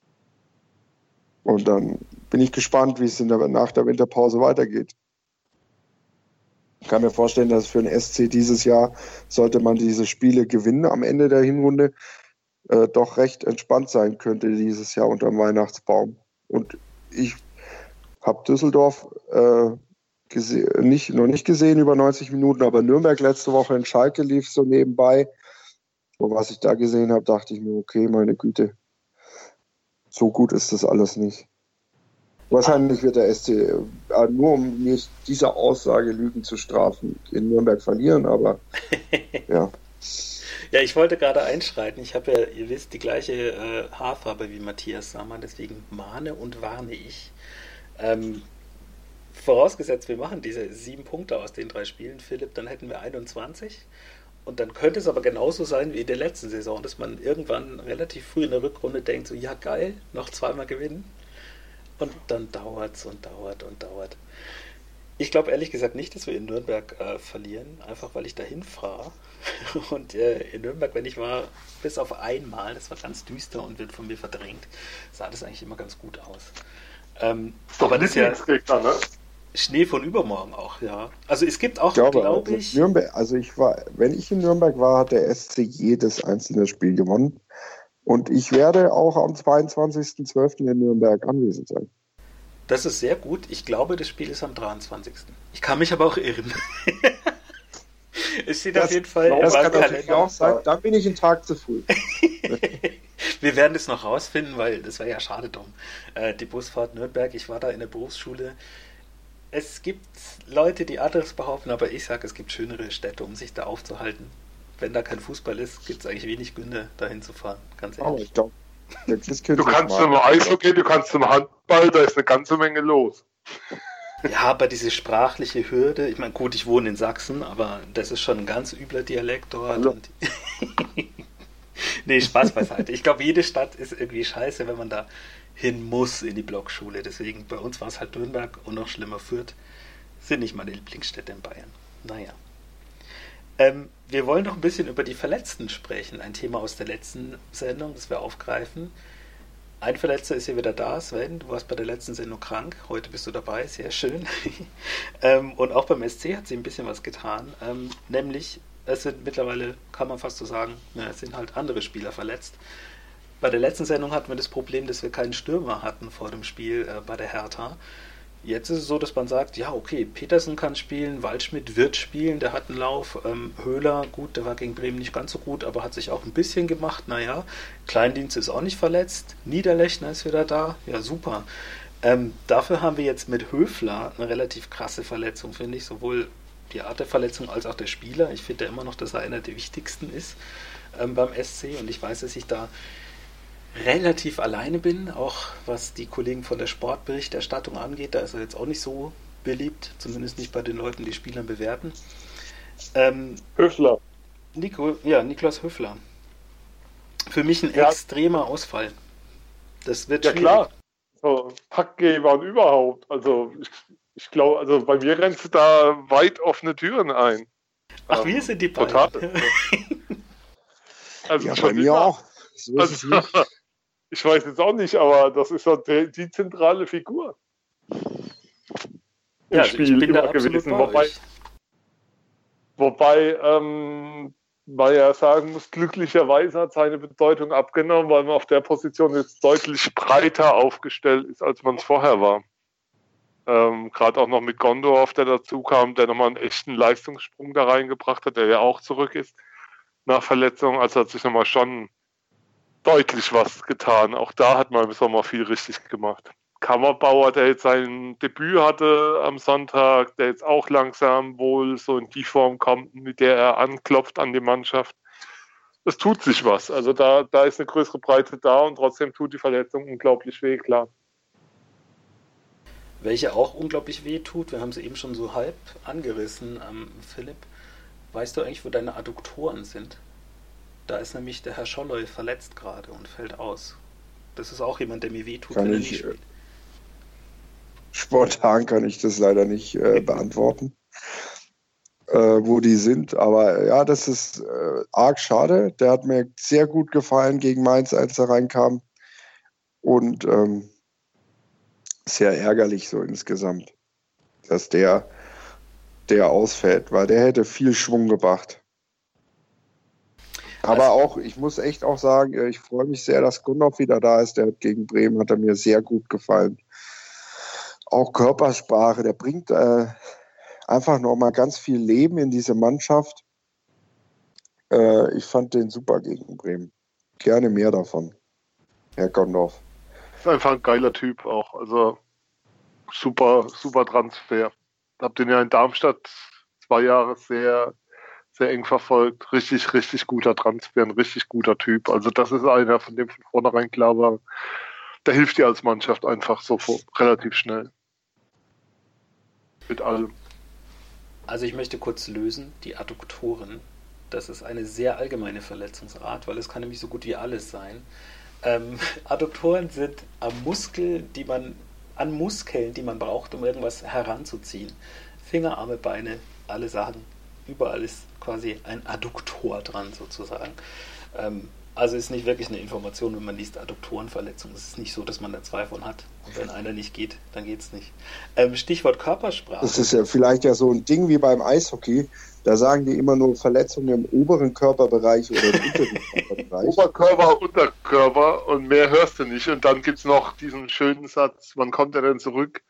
Und dann bin ich gespannt, wie es nach der Winterpause weitergeht. Ich kann mir vorstellen, dass für den SC dieses Jahr, sollte man diese Spiele gewinnen am Ende der Hinrunde, doch recht entspannt sein könnte dieses Jahr unter dem Weihnachtsbaum. Und ich habe Düsseldorf noch nicht gesehen über 90 Minuten, aber Nürnberg letzte Woche in Schalke lief so nebenbei. Und was ich da gesehen habe, dachte ich mir, okay, meine Güte, so gut ist das alles nicht. Wahrscheinlich wird der SC, nur um nicht dieser Aussage Lügen zu strafen, in Nürnberg verlieren, aber ja. Ja, ich wollte gerade einschreiten. Ich habe ja, ihr wisst, die gleiche Haarfarbe wie Matthias Sammer, deswegen mahne und warne ich. Vorausgesetzt, wir machen diese 7 Punkte aus den 3 Spielen, Philipp, dann hätten wir 21. Und dann könnte es aber genauso sein wie in der letzten Saison, dass man irgendwann relativ früh in der Rückrunde denkt, so ja geil, noch 2-mal gewinnen. Und dann dauert es und dauert und dauert. Ich glaube ehrlich gesagt nicht, dass wir in Nürnberg verlieren, einfach weil ich dahin fahre. Und in Nürnberg, wenn ich war, bis auf einmal, das war ganz düster und wird von mir verdrängt, sah das eigentlich immer ganz gut aus. Aber das ist ja Schnee von übermorgen auch, ja. Also es gibt auch, glaube ich... Nürnberg, wenn ich in Nürnberg war, hat der SC jedes einzelne Spiel gewonnen. Und ich werde auch am 22.12. in Nürnberg anwesend sein. Das ist sehr gut. Ich glaube, das Spiel ist am 23. Ich kann mich aber auch irren. Es steht auf jeden Fall im Kalender. Auch sein, dann bin ich einen Tag zu früh. Wir werden es noch rausfinden, weil das wäre ja schade drum. Die Busfahrt Nürnberg, ich war da in der Berufsschule. Es gibt Leute, die anderes behaupten, aber ich sage, es gibt schönere Städte, um sich da aufzuhalten. Wenn da kein Fußball ist, gibt es eigentlich wenig Gründe, dahin zu fahren. Ganz ehrlich. Oh, ich glaube, du kannst zum Eishockey, du kannst zum Handball, da ist eine ganze Menge los. Ja, aber diese sprachliche Hürde, ich meine, gut, ich wohne in Sachsen, aber das ist schon ein ganz übler Dialekt dort. Und nee, Spaß beiseite. Ich glaube, jede Stadt ist irgendwie scheiße, wenn man da hin muss in die Blockschule. Deswegen, bei uns war es halt Nürnberg und noch schlimmer Fürth. Sind nicht meine Lieblingsstädte in Bayern. Naja. Wir wollen noch ein bisschen über die Verletzten sprechen. Ein Thema aus der letzten Sendung, das wir aufgreifen. Ein Verletzter ist hier wieder da, Sven. Du warst bei der letzten Sendung krank. Heute bist du dabei, sehr schön. Und auch beim SC hat sie ein bisschen was getan. Nämlich, es sind mittlerweile, kann man fast so sagen, es sind halt andere Spieler verletzt. Bei der letzten Sendung hatten wir das Problem, dass wir keinen Stürmer hatten vor dem Spiel bei der Hertha. Jetzt ist es so, dass man sagt, ja okay, Petersen kann spielen, Waldschmidt wird spielen, der hat einen Lauf, Höhler, gut, der war gegen Bremen nicht ganz so gut, aber hat sich auch ein bisschen gemacht, naja, Kleindienst ist auch nicht verletzt, Niederlechner ist wieder da, ja super. Dafür haben wir jetzt mit Höfler eine relativ krasse Verletzung, finde ich, sowohl die Art der Verletzung als auch der Spieler. Ich finde ja immer noch, dass er einer der wichtigsten ist beim SC und ich weiß, dass ich da relativ alleine bin, auch was die Kollegen von der Sportberichterstattung angeht. Da ist er jetzt auch nicht so beliebt, zumindest nicht bei den Leuten, die Spielern bewerten. Höfler. Niklas Höfler. Für mich ein extremer Ausfall. Das wird schwierig. Ja klar, so, Taktgeber und überhaupt. Also ich glaube, also bei mir rennst du da weit offene Türen ein. Ach, wir sind die beiden. Total. Also Ja, schon bei mir immer. auch. So ist es nicht. Ich weiß jetzt auch nicht, aber das ist so die zentrale Figur. Ja, also ich bin da absolut bei euch. Wobei man ja sagen muss, glücklicherweise hat seine Bedeutung abgenommen, weil man auf der Position jetzt deutlich breiter aufgestellt ist, als man es vorher war. Gerade auch noch mit Gondorf, der dazu kam, der nochmal einen echten Leistungssprung da reingebracht hat, der ja auch zurück ist nach Verletzung. Also hat sich nochmal schon deutlich was getan. Auch da hat man im Sommer viel richtig gemacht. Kammerbauer, der jetzt sein Debüt hatte am Sonntag, der jetzt auch langsam wohl so in die Form kommt, mit der er anklopft an die Mannschaft. Es tut sich was. Also da ist eine größere Breite da und trotzdem tut die Verletzung unglaublich weh, klar. Welche auch unglaublich weh tut, wir haben sie eben schon so halb angerissen, Philipp. Weißt du eigentlich, wo deine Adduktoren sind? Da ist nämlich der Herr Scholloy verletzt gerade und fällt aus. Das ist auch jemand, der mir weh tut, wenn er nicht spielt. Spontan kann ich das leider nicht beantworten, wo die sind. Aber ja, das ist arg schade. Der hat mir sehr gut gefallen gegen Mainz, als er reinkam. Und sehr ärgerlich so insgesamt, dass der ausfällt, weil der hätte viel Schwung gebracht. Aber auch, ich muss echt auch sagen, ich freue mich sehr, dass Gondorf wieder da ist. Der hat gegen Bremen, hat er mir sehr gut gefallen. Auch Körpersprache, der bringt einfach nochmal ganz viel Leben in diese Mannschaft. Ich fand den super gegen Bremen. Gerne mehr davon, Herr Gondorf. Ist einfach ein geiler Typ auch. Also super Transfer. Hab den ja in Darmstadt 2 Jahre sehr, sehr eng verfolgt. Richtig, richtig guter Transfer, ein richtig guter Typ. Also das ist einer, von dem von vornherein klar war, der hilft dir als Mannschaft einfach so relativ schnell. Mit allem. Also ich möchte kurz lösen, die Adduktoren. Das ist eine sehr allgemeine Verletzungsart, weil es kann nämlich so gut wie alles sein. Adduktoren sind an Muskeln, die man braucht, um irgendwas heranzuziehen. Finger, Arme, Beine, alle Sachen. Überall ist quasi ein Adduktor dran sozusagen. Also ist nicht wirklich eine Information, wenn man liest Adduktorenverletzung. Es ist nicht so, dass man da 2 von hat. Und wenn einer nicht geht, dann geht es nicht. Stichwort Körpersprache. Das ist ja vielleicht ja so ein Ding wie beim Eishockey. Da sagen die immer nur Verletzungen im oberen Körperbereich oder im unteren Körperbereich. Oberkörper, Unterkörper und mehr hörst du nicht. Und dann gibt es noch diesen schönen Satz, wann kommt er denn zurück?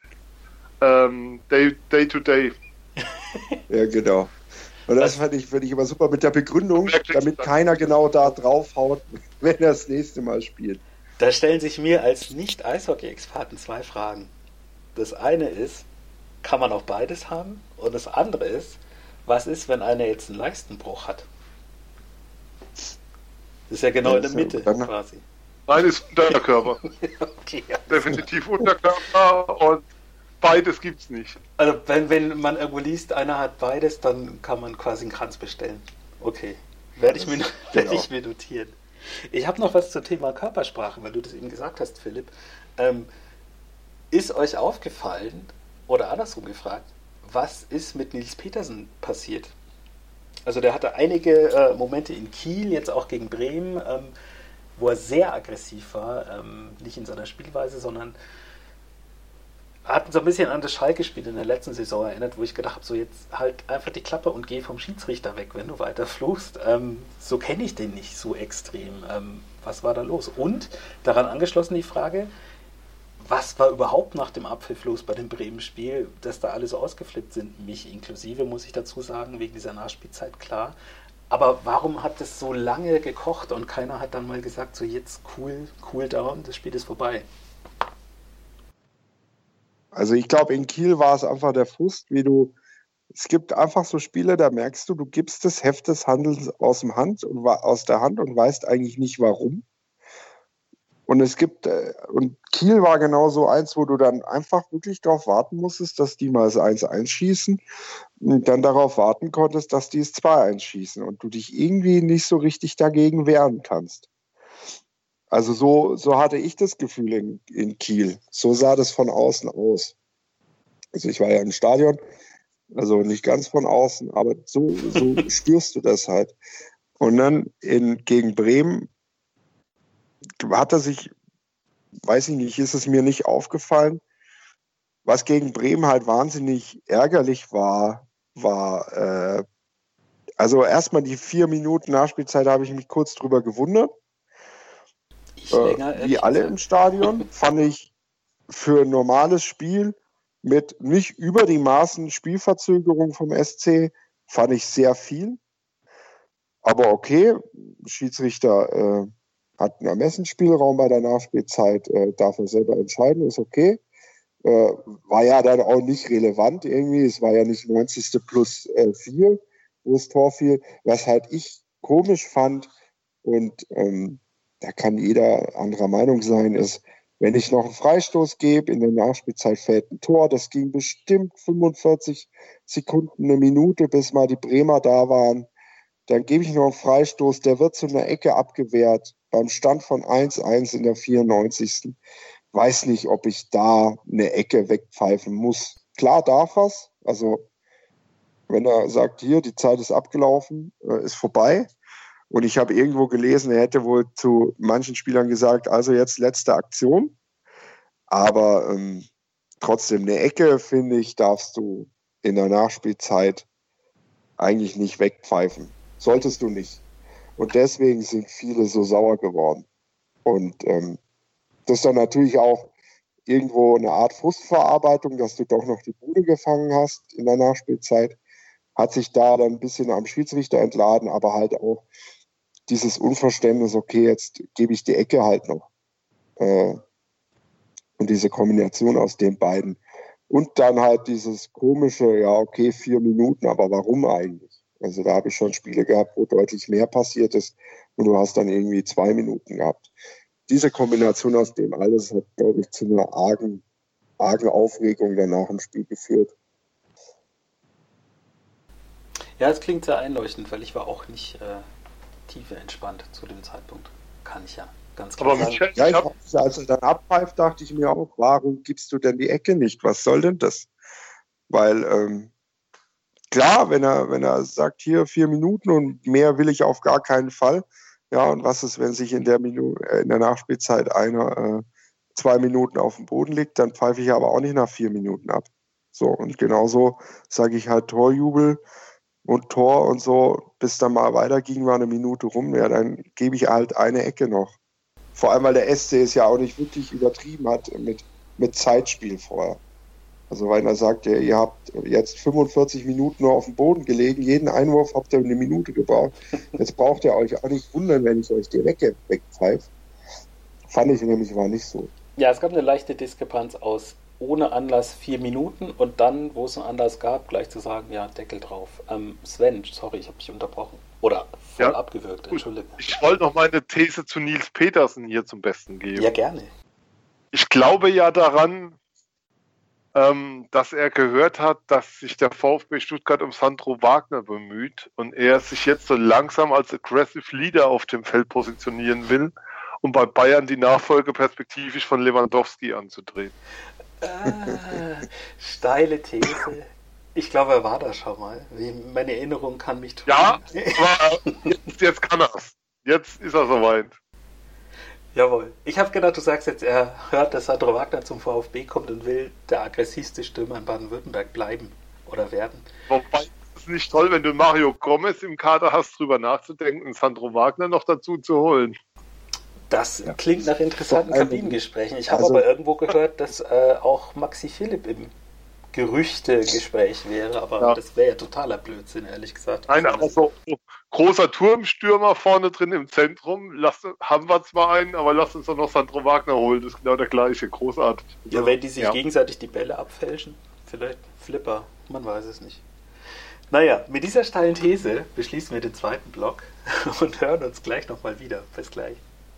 Day to day. Ja, genau. Und das finde ich immer super mit der Begründung, damit keiner genau da draufhaut, wenn er das nächste Mal spielt. Da stellen sich mir als Nicht-Eishockey-Experten 2 Fragen. Das eine ist, kann man auch beides haben? Und das andere ist, was ist, wenn einer jetzt einen Leistenbruch hat? Das ist ja genau in der Mitte quasi. Nein, ist Unterkörper. Okay, ja. Definitiv Unterkörper und beides gibt's nicht. Also wenn man irgendwo liest, einer hat beides, dann kann man quasi einen Kranz bestellen. Okay, werde ich mir notieren. Ich habe noch was zum Thema Körpersprache, weil du das eben gesagt hast, Philipp. Ist euch aufgefallen, oder andersrum gefragt, was ist mit Nils Petersen passiert? Also der hatte einige Momente in Kiel, jetzt auch gegen Bremen, wo er sehr aggressiv war, nicht in seiner Spielweise, sondern hat so ein bisschen an das Schalke-Spiel in der letzten Saison erinnert, wo ich gedacht habe, so jetzt halt einfach die Klappe und geh vom Schiedsrichter weg, wenn du weiter fluchst. So kenne ich den nicht so extrem. Was war da los? Und daran angeschlossen die Frage, was war überhaupt nach dem Abpfiff los bei dem Bremen-Spiel, dass da alle so ausgeflippt sind, mich inklusive, muss ich dazu sagen, wegen dieser Nachspielzeit, klar. Aber warum hat es so lange gekocht und keiner hat dann mal gesagt, so jetzt cool down, das Spiel ist vorbei? Also ich glaube, in Kiel war es einfach der Frust, es gibt einfach so Spiele, da merkst du gibst das Heft des Handelns aus der Hand und weißt eigentlich nicht warum. Und und Kiel war genau so eins, wo du dann einfach wirklich darauf warten musstest, dass die mal das 1-1 schießen und dann darauf warten konntest, dass die das 2-1 schießen und du dich irgendwie nicht so richtig dagegen wehren kannst. Also so hatte ich das Gefühl in Kiel. So sah das von außen aus. Also ich war ja im Stadion. Also nicht ganz von außen, aber so spürst du das halt. Und dann gegen Bremen hat er sich, weiß ich nicht, ist es mir nicht aufgefallen. Was gegen Bremen halt wahnsinnig ärgerlich war, also erstmal die 4 Minuten Nachspielzeit habe ich mich kurz drüber gewundert. Wie alle im Stadion, fand ich für ein normales Spiel mit nicht über die Maßen Spielverzögerung vom SC, fand ich sehr viel. Aber okay, Schiedsrichter hat einen Ermessensspielraum bei der Nachspielzeit, darf er selber entscheiden, ist okay. War ja dann auch nicht relevant irgendwie, es war ja nicht 90. plus 4, wo das Tor fiel. Was halt ich komisch fand, und da kann jeder anderer Meinung sein, ist, wenn ich noch einen Freistoß gebe, in der Nachspielzeit fällt ein Tor, das ging bestimmt 45 Sekunden, eine Minute, bis mal die Bremer da waren. Dann gebe ich noch einen Freistoß, der wird zu einer Ecke abgewehrt, beim Stand von 1-1 in der 94. Weiß nicht, ob ich da eine Ecke wegpfeifen muss. Klar darf er's, also wenn er sagt, hier, die Zeit ist abgelaufen, ist vorbei. Und ich habe irgendwo gelesen, er hätte wohl zu manchen Spielern gesagt, also jetzt letzte Aktion. Aber trotzdem, eine Ecke, finde ich, darfst du in der Nachspielzeit eigentlich nicht wegpfeifen. Solltest du nicht. Und deswegen sind viele so sauer geworden. Und das ist dann natürlich auch irgendwo eine Art Frustverarbeitung, dass du doch noch die Bude gefangen hast in der Nachspielzeit. Hat sich da dann ein bisschen am Schiedsrichter entladen, aber halt auch dieses Unverständnis, okay, jetzt gebe ich die Ecke halt noch. Und diese Kombination aus den beiden. Und dann halt dieses komische, ja, okay, 4 Minuten, aber warum eigentlich? Also da habe ich schon Spiele gehabt, wo deutlich mehr passiert ist und du hast dann irgendwie 2 Minuten gehabt. Diese Kombination aus dem alles hat, glaube ich, zu einer argen Aufregung danach im Spiel geführt. Ja, es klingt sehr einleuchtend, weil ich war auch nicht tiefe entspannt zu dem Zeitpunkt. Kann ich ja ganz klar sagen. Ja, als er dann abpfeift, dachte ich mir auch, warum gibst du denn die Ecke nicht? Was soll denn das? Weil klar, wenn er sagt, hier 4 Minuten und mehr will ich auf gar keinen Fall. Ja, und was ist, wenn sich in der Nachspielzeit einer 2 Minuten auf dem Boden liegt, dann pfeife ich aber auch nicht nach 4 Minuten ab. So, und genauso sage ich halt Torjubel und Tor und so, bis dann mal weiterging, war eine Minute rum, ja, dann gebe ich halt eine Ecke noch. Vor allem, weil der SC es ja auch nicht wirklich übertrieben hat mit Zeitspiel vorher. Also weil er sagt, ihr habt jetzt 45 Minuten nur auf dem Boden gelegen, jeden Einwurf habt ihr eine Minute gebraucht. Jetzt braucht ihr euch auch nicht wundern, wenn ich euch die Ecke wegpfeife. Fand ich nämlich, war nicht so. Ja, es gab eine leichte Diskrepanz aus ohne Anlass 4 Minuten und dann, wo es einen Anlass gab, gleich zu sagen, ja, Deckel drauf. Sven, sorry, ich habe dich unterbrochen. Oder voll abgewürgt, entschuldige. Ich wollte noch meine These zu Nils Petersen hier zum Besten geben. Ja, gerne. Ich glaube ja daran, dass er gehört hat, dass sich der VfB Stuttgart um Sandro Wagner bemüht und er sich jetzt so langsam als Aggressive Leader auf dem Feld positionieren will, um bei Bayern die Nachfolge perspektivisch von Lewandowski anzudrehen. Steile These. Ich glaube, er war da schon mal. Meine Erinnerung kann mich tun. Ja, aber jetzt kann er's. Jetzt ist er soweit. Jawohl. Ich habe gedacht, du sagst jetzt, er hört, dass Sandro Wagner zum VfB kommt und will der aggressivste Stürmer in Baden-Württemberg bleiben oder werden. Wobei, es ist nicht toll, wenn du Mario Gomez im Kader hast, drüber nachzudenken, Sandro Wagner noch dazu zu holen. Das klingt nach interessanten Kabinengesprächen. Ich habe aber irgendwo gehört, dass auch Maxi Philipp im Gerüchtegespräch wäre, aber das wäre ja totaler Blödsinn, ehrlich gesagt. Nein, aber so großer Turmstürmer vorne drin im Zentrum, haben wir zwar einen, aber lass uns doch noch Sandro Wagner holen, das ist genau der gleiche, großartig. Ja, wenn die sich gegenseitig die Bälle abfälschen, vielleicht Flipper, man weiß es nicht. Naja, mit dieser steilen These beschließen wir den zweiten Block und hören uns gleich nochmal wieder. Bis gleich.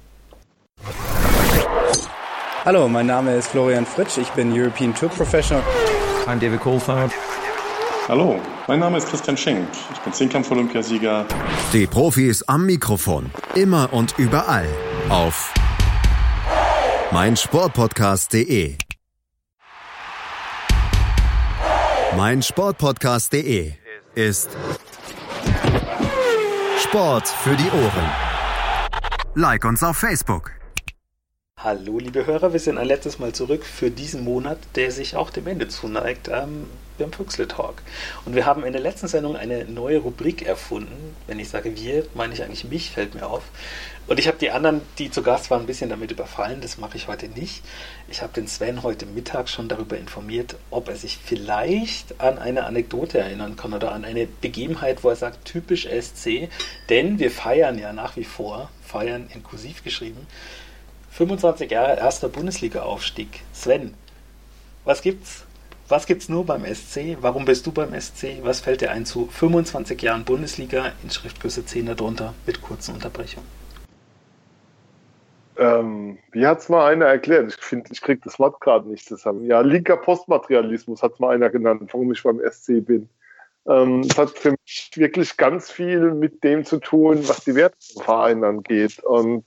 Hallo, mein Name ist Florian Fritsch, ich bin European Tour Professional. I'm David Coulthard. Hallo, mein Name ist Christian Schenk, ich bin Zehnkampf-Olympiasieger. Die Profis am Mikrofon, immer und überall auf meinsportpodcast.de. meinsportpodcast.de ist Sport für die Ohren. Like uns auf Facebook. Hallo liebe Hörer, wir sind ein letztes Mal zurück für diesen Monat, der sich auch dem Ende zuneigt, beim Füchsle Talk. Und wir haben in der letzten Sendung eine neue Rubrik erfunden. Wenn ich sage wir, meine ich eigentlich mich, fällt mir auf. Und ich habe die anderen, die zu Gast waren, ein bisschen damit überfallen. Das mache ich heute nicht. Ich habe den Sven heute Mittag schon darüber informiert, ob er sich vielleicht an eine Anekdote erinnern kann oder an eine Begebenheit, wo er sagt, typisch SC. Denn wir feiern ja nach wie vor, feiern in Kursiv geschrieben, 25 Jahre erster Bundesliga-Aufstieg. Sven, was gibt's nur beim SC? Warum bist du beim SC? Was fällt dir ein zu 25 Jahren Bundesliga in Schriftgröße 10 darunter mit kurzen Unterbrechungen? Wie hat es mal einer erklärt? Ich finde, ich kriege das Wort gerade nicht zusammen. Ja, linker Postmaterialismus hat mal einer genannt, warum ich beim SC bin. Es hat für mich wirklich ganz viel mit dem zu tun, was die Werte vom Verein angeht.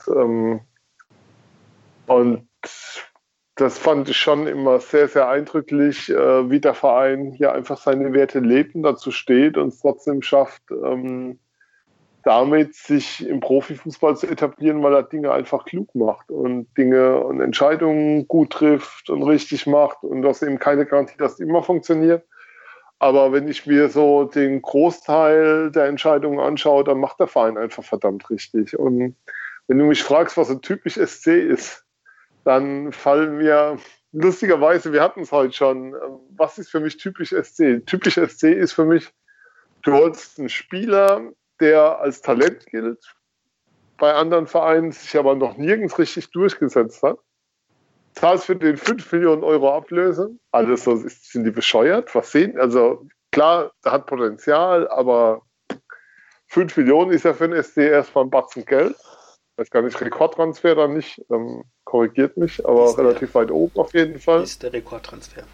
Und das fand ich schon immer sehr, sehr eindrücklich, wie der Verein hier einfach seine Werte lebt und dazu steht und es trotzdem schafft, damit sich im Profifußball zu etablieren, weil er Dinge einfach klug macht und Dinge und Entscheidungen gut trifft und richtig macht und das eben keine Garantie, dass es immer funktioniert. Aber wenn ich mir so den Großteil der Entscheidungen anschaue, dann macht der Verein einfach verdammt richtig. Und wenn du mich fragst, was so typisch SC ist, dann fallen mir, lustigerweise, wir hatten es heute schon, was ist für mich typisch SC? Typisch SC ist für mich, du holst einen Spieler, der als Talent gilt, bei anderen Vereinen sich aber noch nirgends richtig durchgesetzt hat, zahlst für den 5 Millionen Euro Ablöse, alles so, sind die bescheuert, was sehen, also klar, der hat Potenzial, aber 5 Millionen ist ja für den SC erstmal ein Batzen Geld. Ich weiß gar nicht, Rekordtransfer dann nicht, korrigiert mich, aber ist relativ weit oben auf jeden Fall. Ist der Rekordtransfer.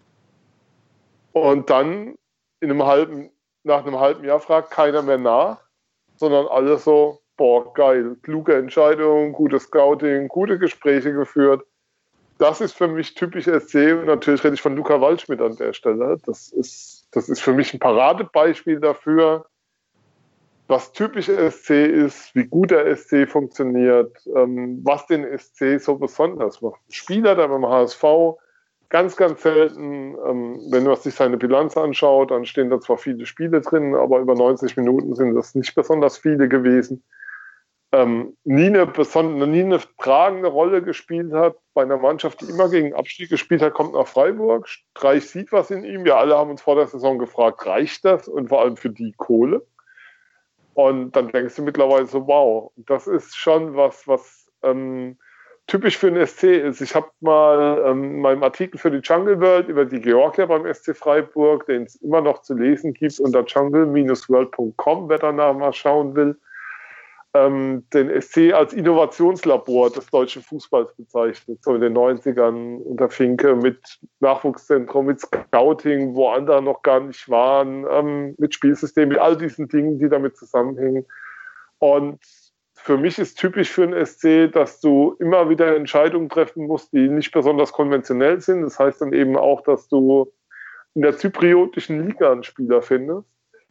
Und dann nach einem halben Jahr fragt keiner mehr nach, sondern alle so, boah, geil, kluge Entscheidung, gutes Scouting, gute Gespräche geführt. Das ist für mich typisch SC und natürlich rede ich von Luca Waldschmidt an der Stelle. Das ist für mich ein Paradebeispiel dafür, was typisch SC ist, wie gut der SC funktioniert, was den SC so besonders macht. Ein Spieler, der beim HSV ganz, ganz selten, wenn man sich seine Bilanz anschaut, dann stehen da zwar viele Spiele drin, aber über 90 Minuten sind das nicht besonders viele gewesen. Nie eine tragende Rolle gespielt hat bei einer Mannschaft, die immer gegen Abstieg gespielt hat, kommt nach Freiburg. Streich sieht was in ihm. Wir alle haben uns vor der Saison gefragt, reicht das? Und vor allem für die Kohle. Und dann denkst du mittlerweile so, wow, das ist schon was typisch für den SC ist. Ich habe mal in meinem Artikel für die Jungle World über die Georgier beim SC Freiburg, den es immer noch zu lesen gibt, unter jungle-world.com, wer danach mal schauen will, den SC als Innovationslabor des deutschen Fußballs bezeichnet. So in den 90ern unter Finke mit Nachwuchszentrum, mit Scouting, wo andere noch gar nicht waren, mit Spielsystem, mit all diesen Dingen, die damit zusammenhängen. Und für mich ist typisch für den SC, dass du immer wieder Entscheidungen treffen musst, die nicht besonders konventionell sind. Das heißt dann eben auch, dass du in der zypriotischen Liga einen Spieler findest,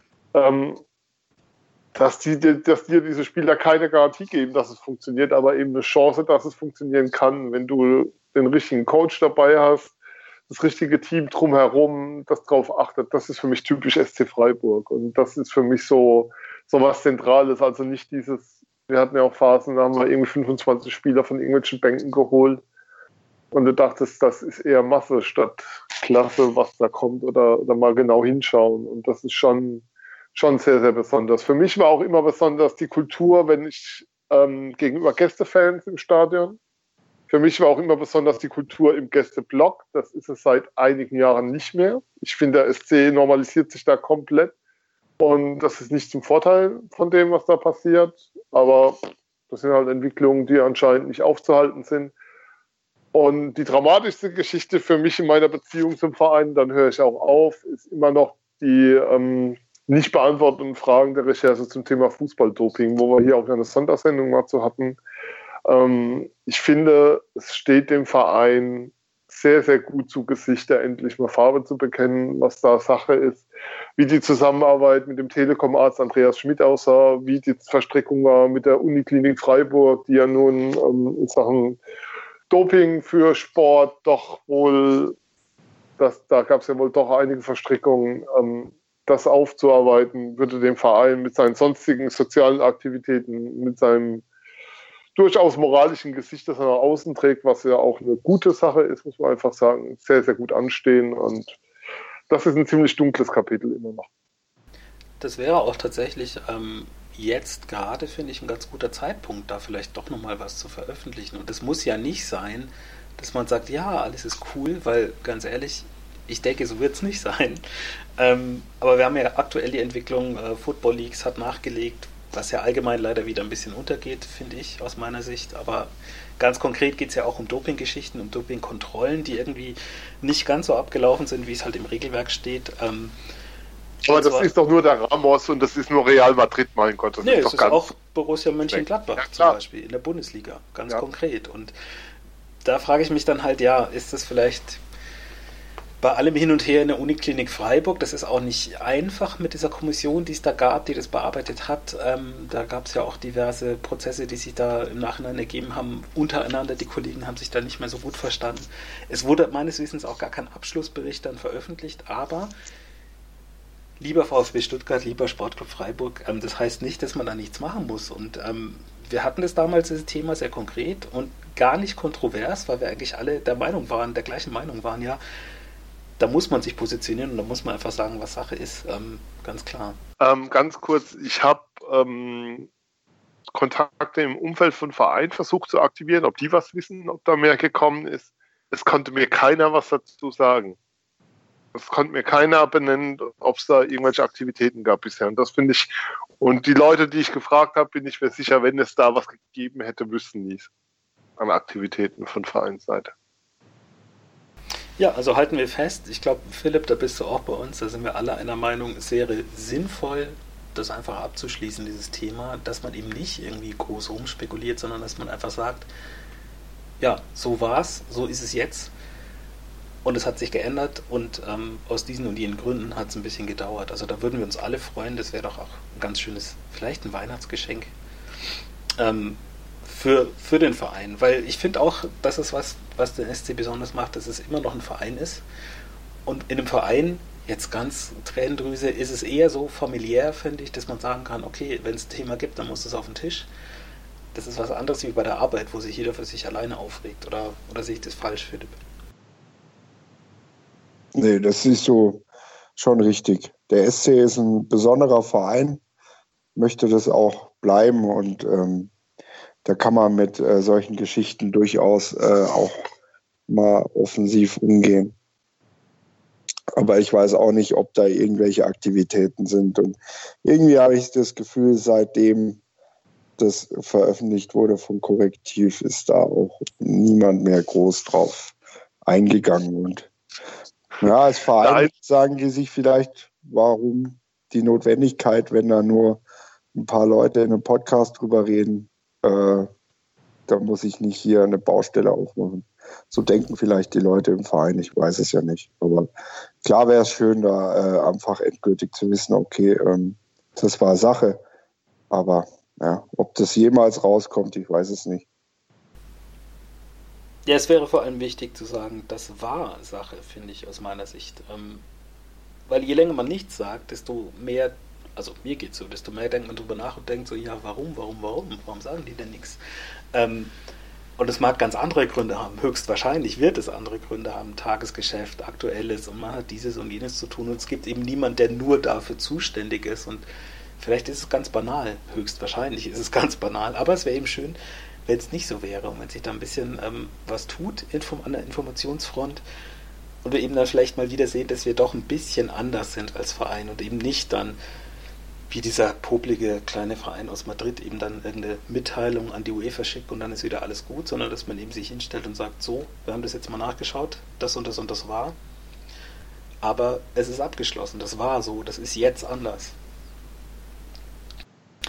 dass dir diese Spieler keine Garantie geben, dass es funktioniert, aber eben eine Chance, dass es funktionieren kann, wenn du den richtigen Coach dabei hast, das richtige Team drumherum, das drauf achtet. Das ist für mich typisch SC Freiburg und das ist für mich so was Zentrales, also nicht dieses, wir hatten ja auch Phasen, da haben wir irgendwie 25 Spieler von irgendwelchen Bänken geholt und du dachtest, das ist eher Masse statt Klasse, was da kommt oder mal genau hinschauen und das ist schon sehr, sehr besonders. Für mich war auch immer besonders die Kultur, wenn ich gegenüber Gästefans im Stadion. Für mich war auch immer besonders die Kultur im Gästeblock. Das ist es seit einigen Jahren nicht mehr. Ich finde, der SC normalisiert sich da komplett. Und das ist nicht zum Vorteil von dem, was da passiert. Aber das sind halt Entwicklungen, die anscheinend nicht aufzuhalten sind. Und die dramatischste Geschichte für mich in meiner Beziehung zum Verein, dann höre ich auch auf, ist immer noch die nicht beantworteten Fragen der Recherche zum Thema Fußballdoping, wo wir hier auch eine Sondersendung mal zu hatten. Ich finde, es steht dem Verein sehr, sehr gut zu Gesicht, da endlich mal Farbe zu bekennen, was da Sache ist, wie die Zusammenarbeit mit dem Telekom-Arzt Andreas Schmidt aussah, wie die Verstrickung war mit der Uniklinik Freiburg, die ja nun in Sachen Doping für Sport doch wohl, da gab es ja wohl doch einige Verstrickungen, das aufzuarbeiten, würde dem Verein mit seinen sonstigen sozialen Aktivitäten, mit seinem durchaus moralischen Gesicht, das er nach außen trägt, was ja auch eine gute Sache ist, muss man einfach sagen, sehr, sehr gut anstehen. Und das ist ein ziemlich dunkles Kapitel immer noch. Das wäre auch tatsächlich jetzt gerade, finde ich, ein ganz guter Zeitpunkt, da vielleicht doch nochmal was zu veröffentlichen. Und es muss ja nicht sein, dass man sagt, ja, alles ist cool, weil ganz ehrlich, ich denke, so wird es nicht sein. Aber wir haben ja aktuell die Entwicklung, Football Leagues hat nachgelegt, was ja allgemein leider wieder ein bisschen untergeht, finde ich, aus meiner Sicht. Aber ganz konkret geht es ja auch um Dopinggeschichten, um Dopingkontrollen, die irgendwie nicht ganz so abgelaufen sind, wie es halt im Regelwerk steht. Aber das ist doch nur der Ramos und das ist nur Real Madrid, mein Gott. Das ist auch Borussia Mönchengladbach zum Beispiel in der Bundesliga, ganz konkret. Und da frage ich mich dann halt, ja, ist das vielleicht bei allem hin und her in der Uniklinik Freiburg, das ist auch nicht einfach mit dieser Kommission, die es da gab, die das bearbeitet hat. Da gab es ja auch diverse Prozesse, die sich da im Nachhinein ergeben haben. Untereinander, die Kollegen haben sich da nicht mehr so gut verstanden. Es wurde meines Wissens auch gar kein Abschlussbericht dann veröffentlicht, aber lieber VfB Stuttgart, lieber Sportclub Freiburg, das heißt nicht, dass man da nichts machen muss. Und wir hatten das damals, dieses Thema, sehr konkret und gar nicht kontrovers, weil wir eigentlich alle der gleichen Meinung waren, ja, da muss man sich positionieren und da muss man einfach sagen, was Sache ist, ganz klar. Ganz kurz, ich habe Kontakte im Umfeld von Vereinen versucht zu aktivieren, ob die was wissen, ob da mehr gekommen ist. Es konnte mir keiner was dazu sagen. Es konnte mir keiner benennen, ob es da irgendwelche Aktivitäten gab bisher. Und das finde ich, und die Leute, die ich gefragt habe, bin ich mir sicher, wenn es da was gegeben hätte, wüssten die es an Aktivitäten von Vereinsseite. Ja, also halten wir fest, ich glaube, Philipp, da bist du auch bei uns, da sind wir alle einer Meinung, es wäre sinnvoll, das einfach abzuschließen, dieses Thema, dass man eben nicht irgendwie groß rumspekuliert, sondern dass man einfach sagt, ja, so war's, so ist es jetzt und es hat sich geändert und aus diesen und jenen Gründen hat es ein bisschen gedauert. Also da würden wir uns alle freuen, das wäre doch auch ein ganz schönes, vielleicht ein Weihnachtsgeschenk für den Verein, weil ich finde auch, das ist was den SC besonders macht, dass es immer noch ein Verein ist und in einem Verein, jetzt ganz Tränendrüse, ist es eher so familiär, finde ich, dass man sagen kann, okay, wenn es ein Thema gibt, dann muss es auf den Tisch. Das ist was anderes wie bei der Arbeit, wo sich jeder für sich alleine aufregt, oder sehe ich das falsch, Philipp? Nee, das ist so schon richtig. Der SC ist ein besonderer Verein, möchte das auch bleiben und da kann man mit solchen Geschichten durchaus auch mal offensiv umgehen. Aber ich weiß auch nicht, ob da irgendwelche Aktivitäten sind. Und irgendwie habe ich das Gefühl, seitdem das veröffentlicht wurde von Korrektiv, ist da auch niemand mehr groß drauf eingegangen. Und ja, als Verein sagen die sich vielleicht, warum die Notwendigkeit, wenn da nur ein paar Leute in einem Podcast drüber reden, da muss ich nicht hier eine Baustelle aufmachen. So denken vielleicht die Leute im Verein, ich weiß es ja nicht. Aber klar wäre es schön, da einfach endgültig zu wissen, okay, das war Sache. Aber ja, ob das jemals rauskommt, ich weiß es nicht. Ja, es wäre vor allem wichtig zu sagen, das war Sache, finde ich aus meiner Sicht. Weil je länger man nichts sagt, desto mehr, also mir geht's so, desto mehr denkt man drüber nach und denkt so, ja, warum sagen die denn nichts? Und es mag ganz andere Gründe haben, höchstwahrscheinlich wird es andere Gründe haben, Tagesgeschäft, Aktuelles und man hat dieses und jenes zu tun und es gibt eben niemanden, der nur dafür zuständig ist und vielleicht ist es ganz banal, höchstwahrscheinlich ist es ganz banal, aber es wäre eben schön, wenn es nicht so wäre und wenn sich da ein bisschen was tut an der Informationsfront und wir eben dann vielleicht mal wieder sehen, dass wir doch ein bisschen anders sind als Verein und eben nicht dann wie dieser poplige kleine Verein aus Madrid eben dann irgendeine Mitteilung an die UEFA schickt und dann ist wieder alles gut, sondern dass man eben sich hinstellt und sagt, so, wir haben das jetzt mal nachgeschaut, das und das und das war, aber es ist abgeschlossen, das war so, das ist jetzt anders.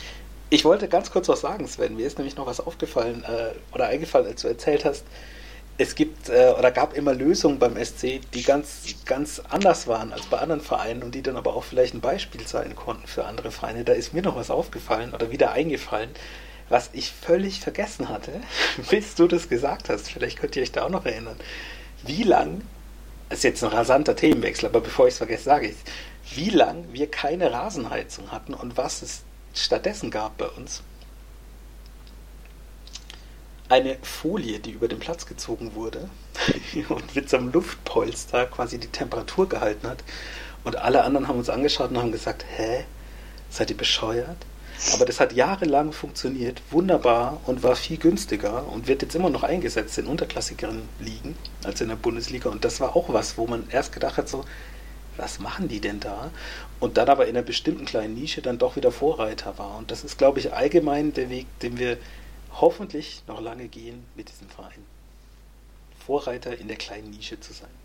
Ich wollte ganz kurz was sagen, Sven, mir ist nämlich noch was aufgefallen oder eingefallen, als du erzählt hast, es gibt gab immer Lösungen beim SC, die ganz, ganz anders waren als bei anderen Vereinen und die dann aber auch vielleicht ein Beispiel sein konnten für andere Vereine. Da ist mir noch was aufgefallen oder wieder eingefallen, was ich völlig vergessen hatte, bis du das gesagt hast. Vielleicht könnt ihr euch da auch noch erinnern. Wie lang, das ist jetzt ein rasanter Themenwechsel, aber bevor ich es vergesse, sage ich es, wie lang wir keine Rasenheizung hatten und was es stattdessen gab bei uns. Eine Folie, die über den Platz gezogen wurde und mit so einem Luftpolster quasi die Temperatur gehalten hat. Und alle anderen haben uns angeschaut und haben gesagt, hä, seid ihr bescheuert? Aber das hat jahrelang funktioniert, wunderbar und war viel günstiger und wird jetzt immer noch eingesetzt in unterklassigeren Ligen als in der Bundesliga. Und das war auch was, wo man erst gedacht hat, so, was machen die denn da? Und dann aber in einer bestimmten kleinen Nische dann doch wieder Vorreiter war. Und das ist, glaube ich, allgemein der Weg, den wir hoffentlich noch lange gehen mit diesem Verein. Vorreiter in der kleinen Nische zu sein.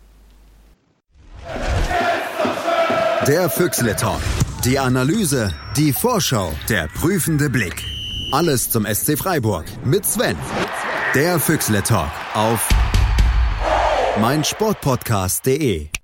Der Füchsle Talk. Die Analyse, die Vorschau, der prüfende Blick. Alles zum SC Freiburg mit Sven. Der Füchsle Talk auf meinsportpodcast.de.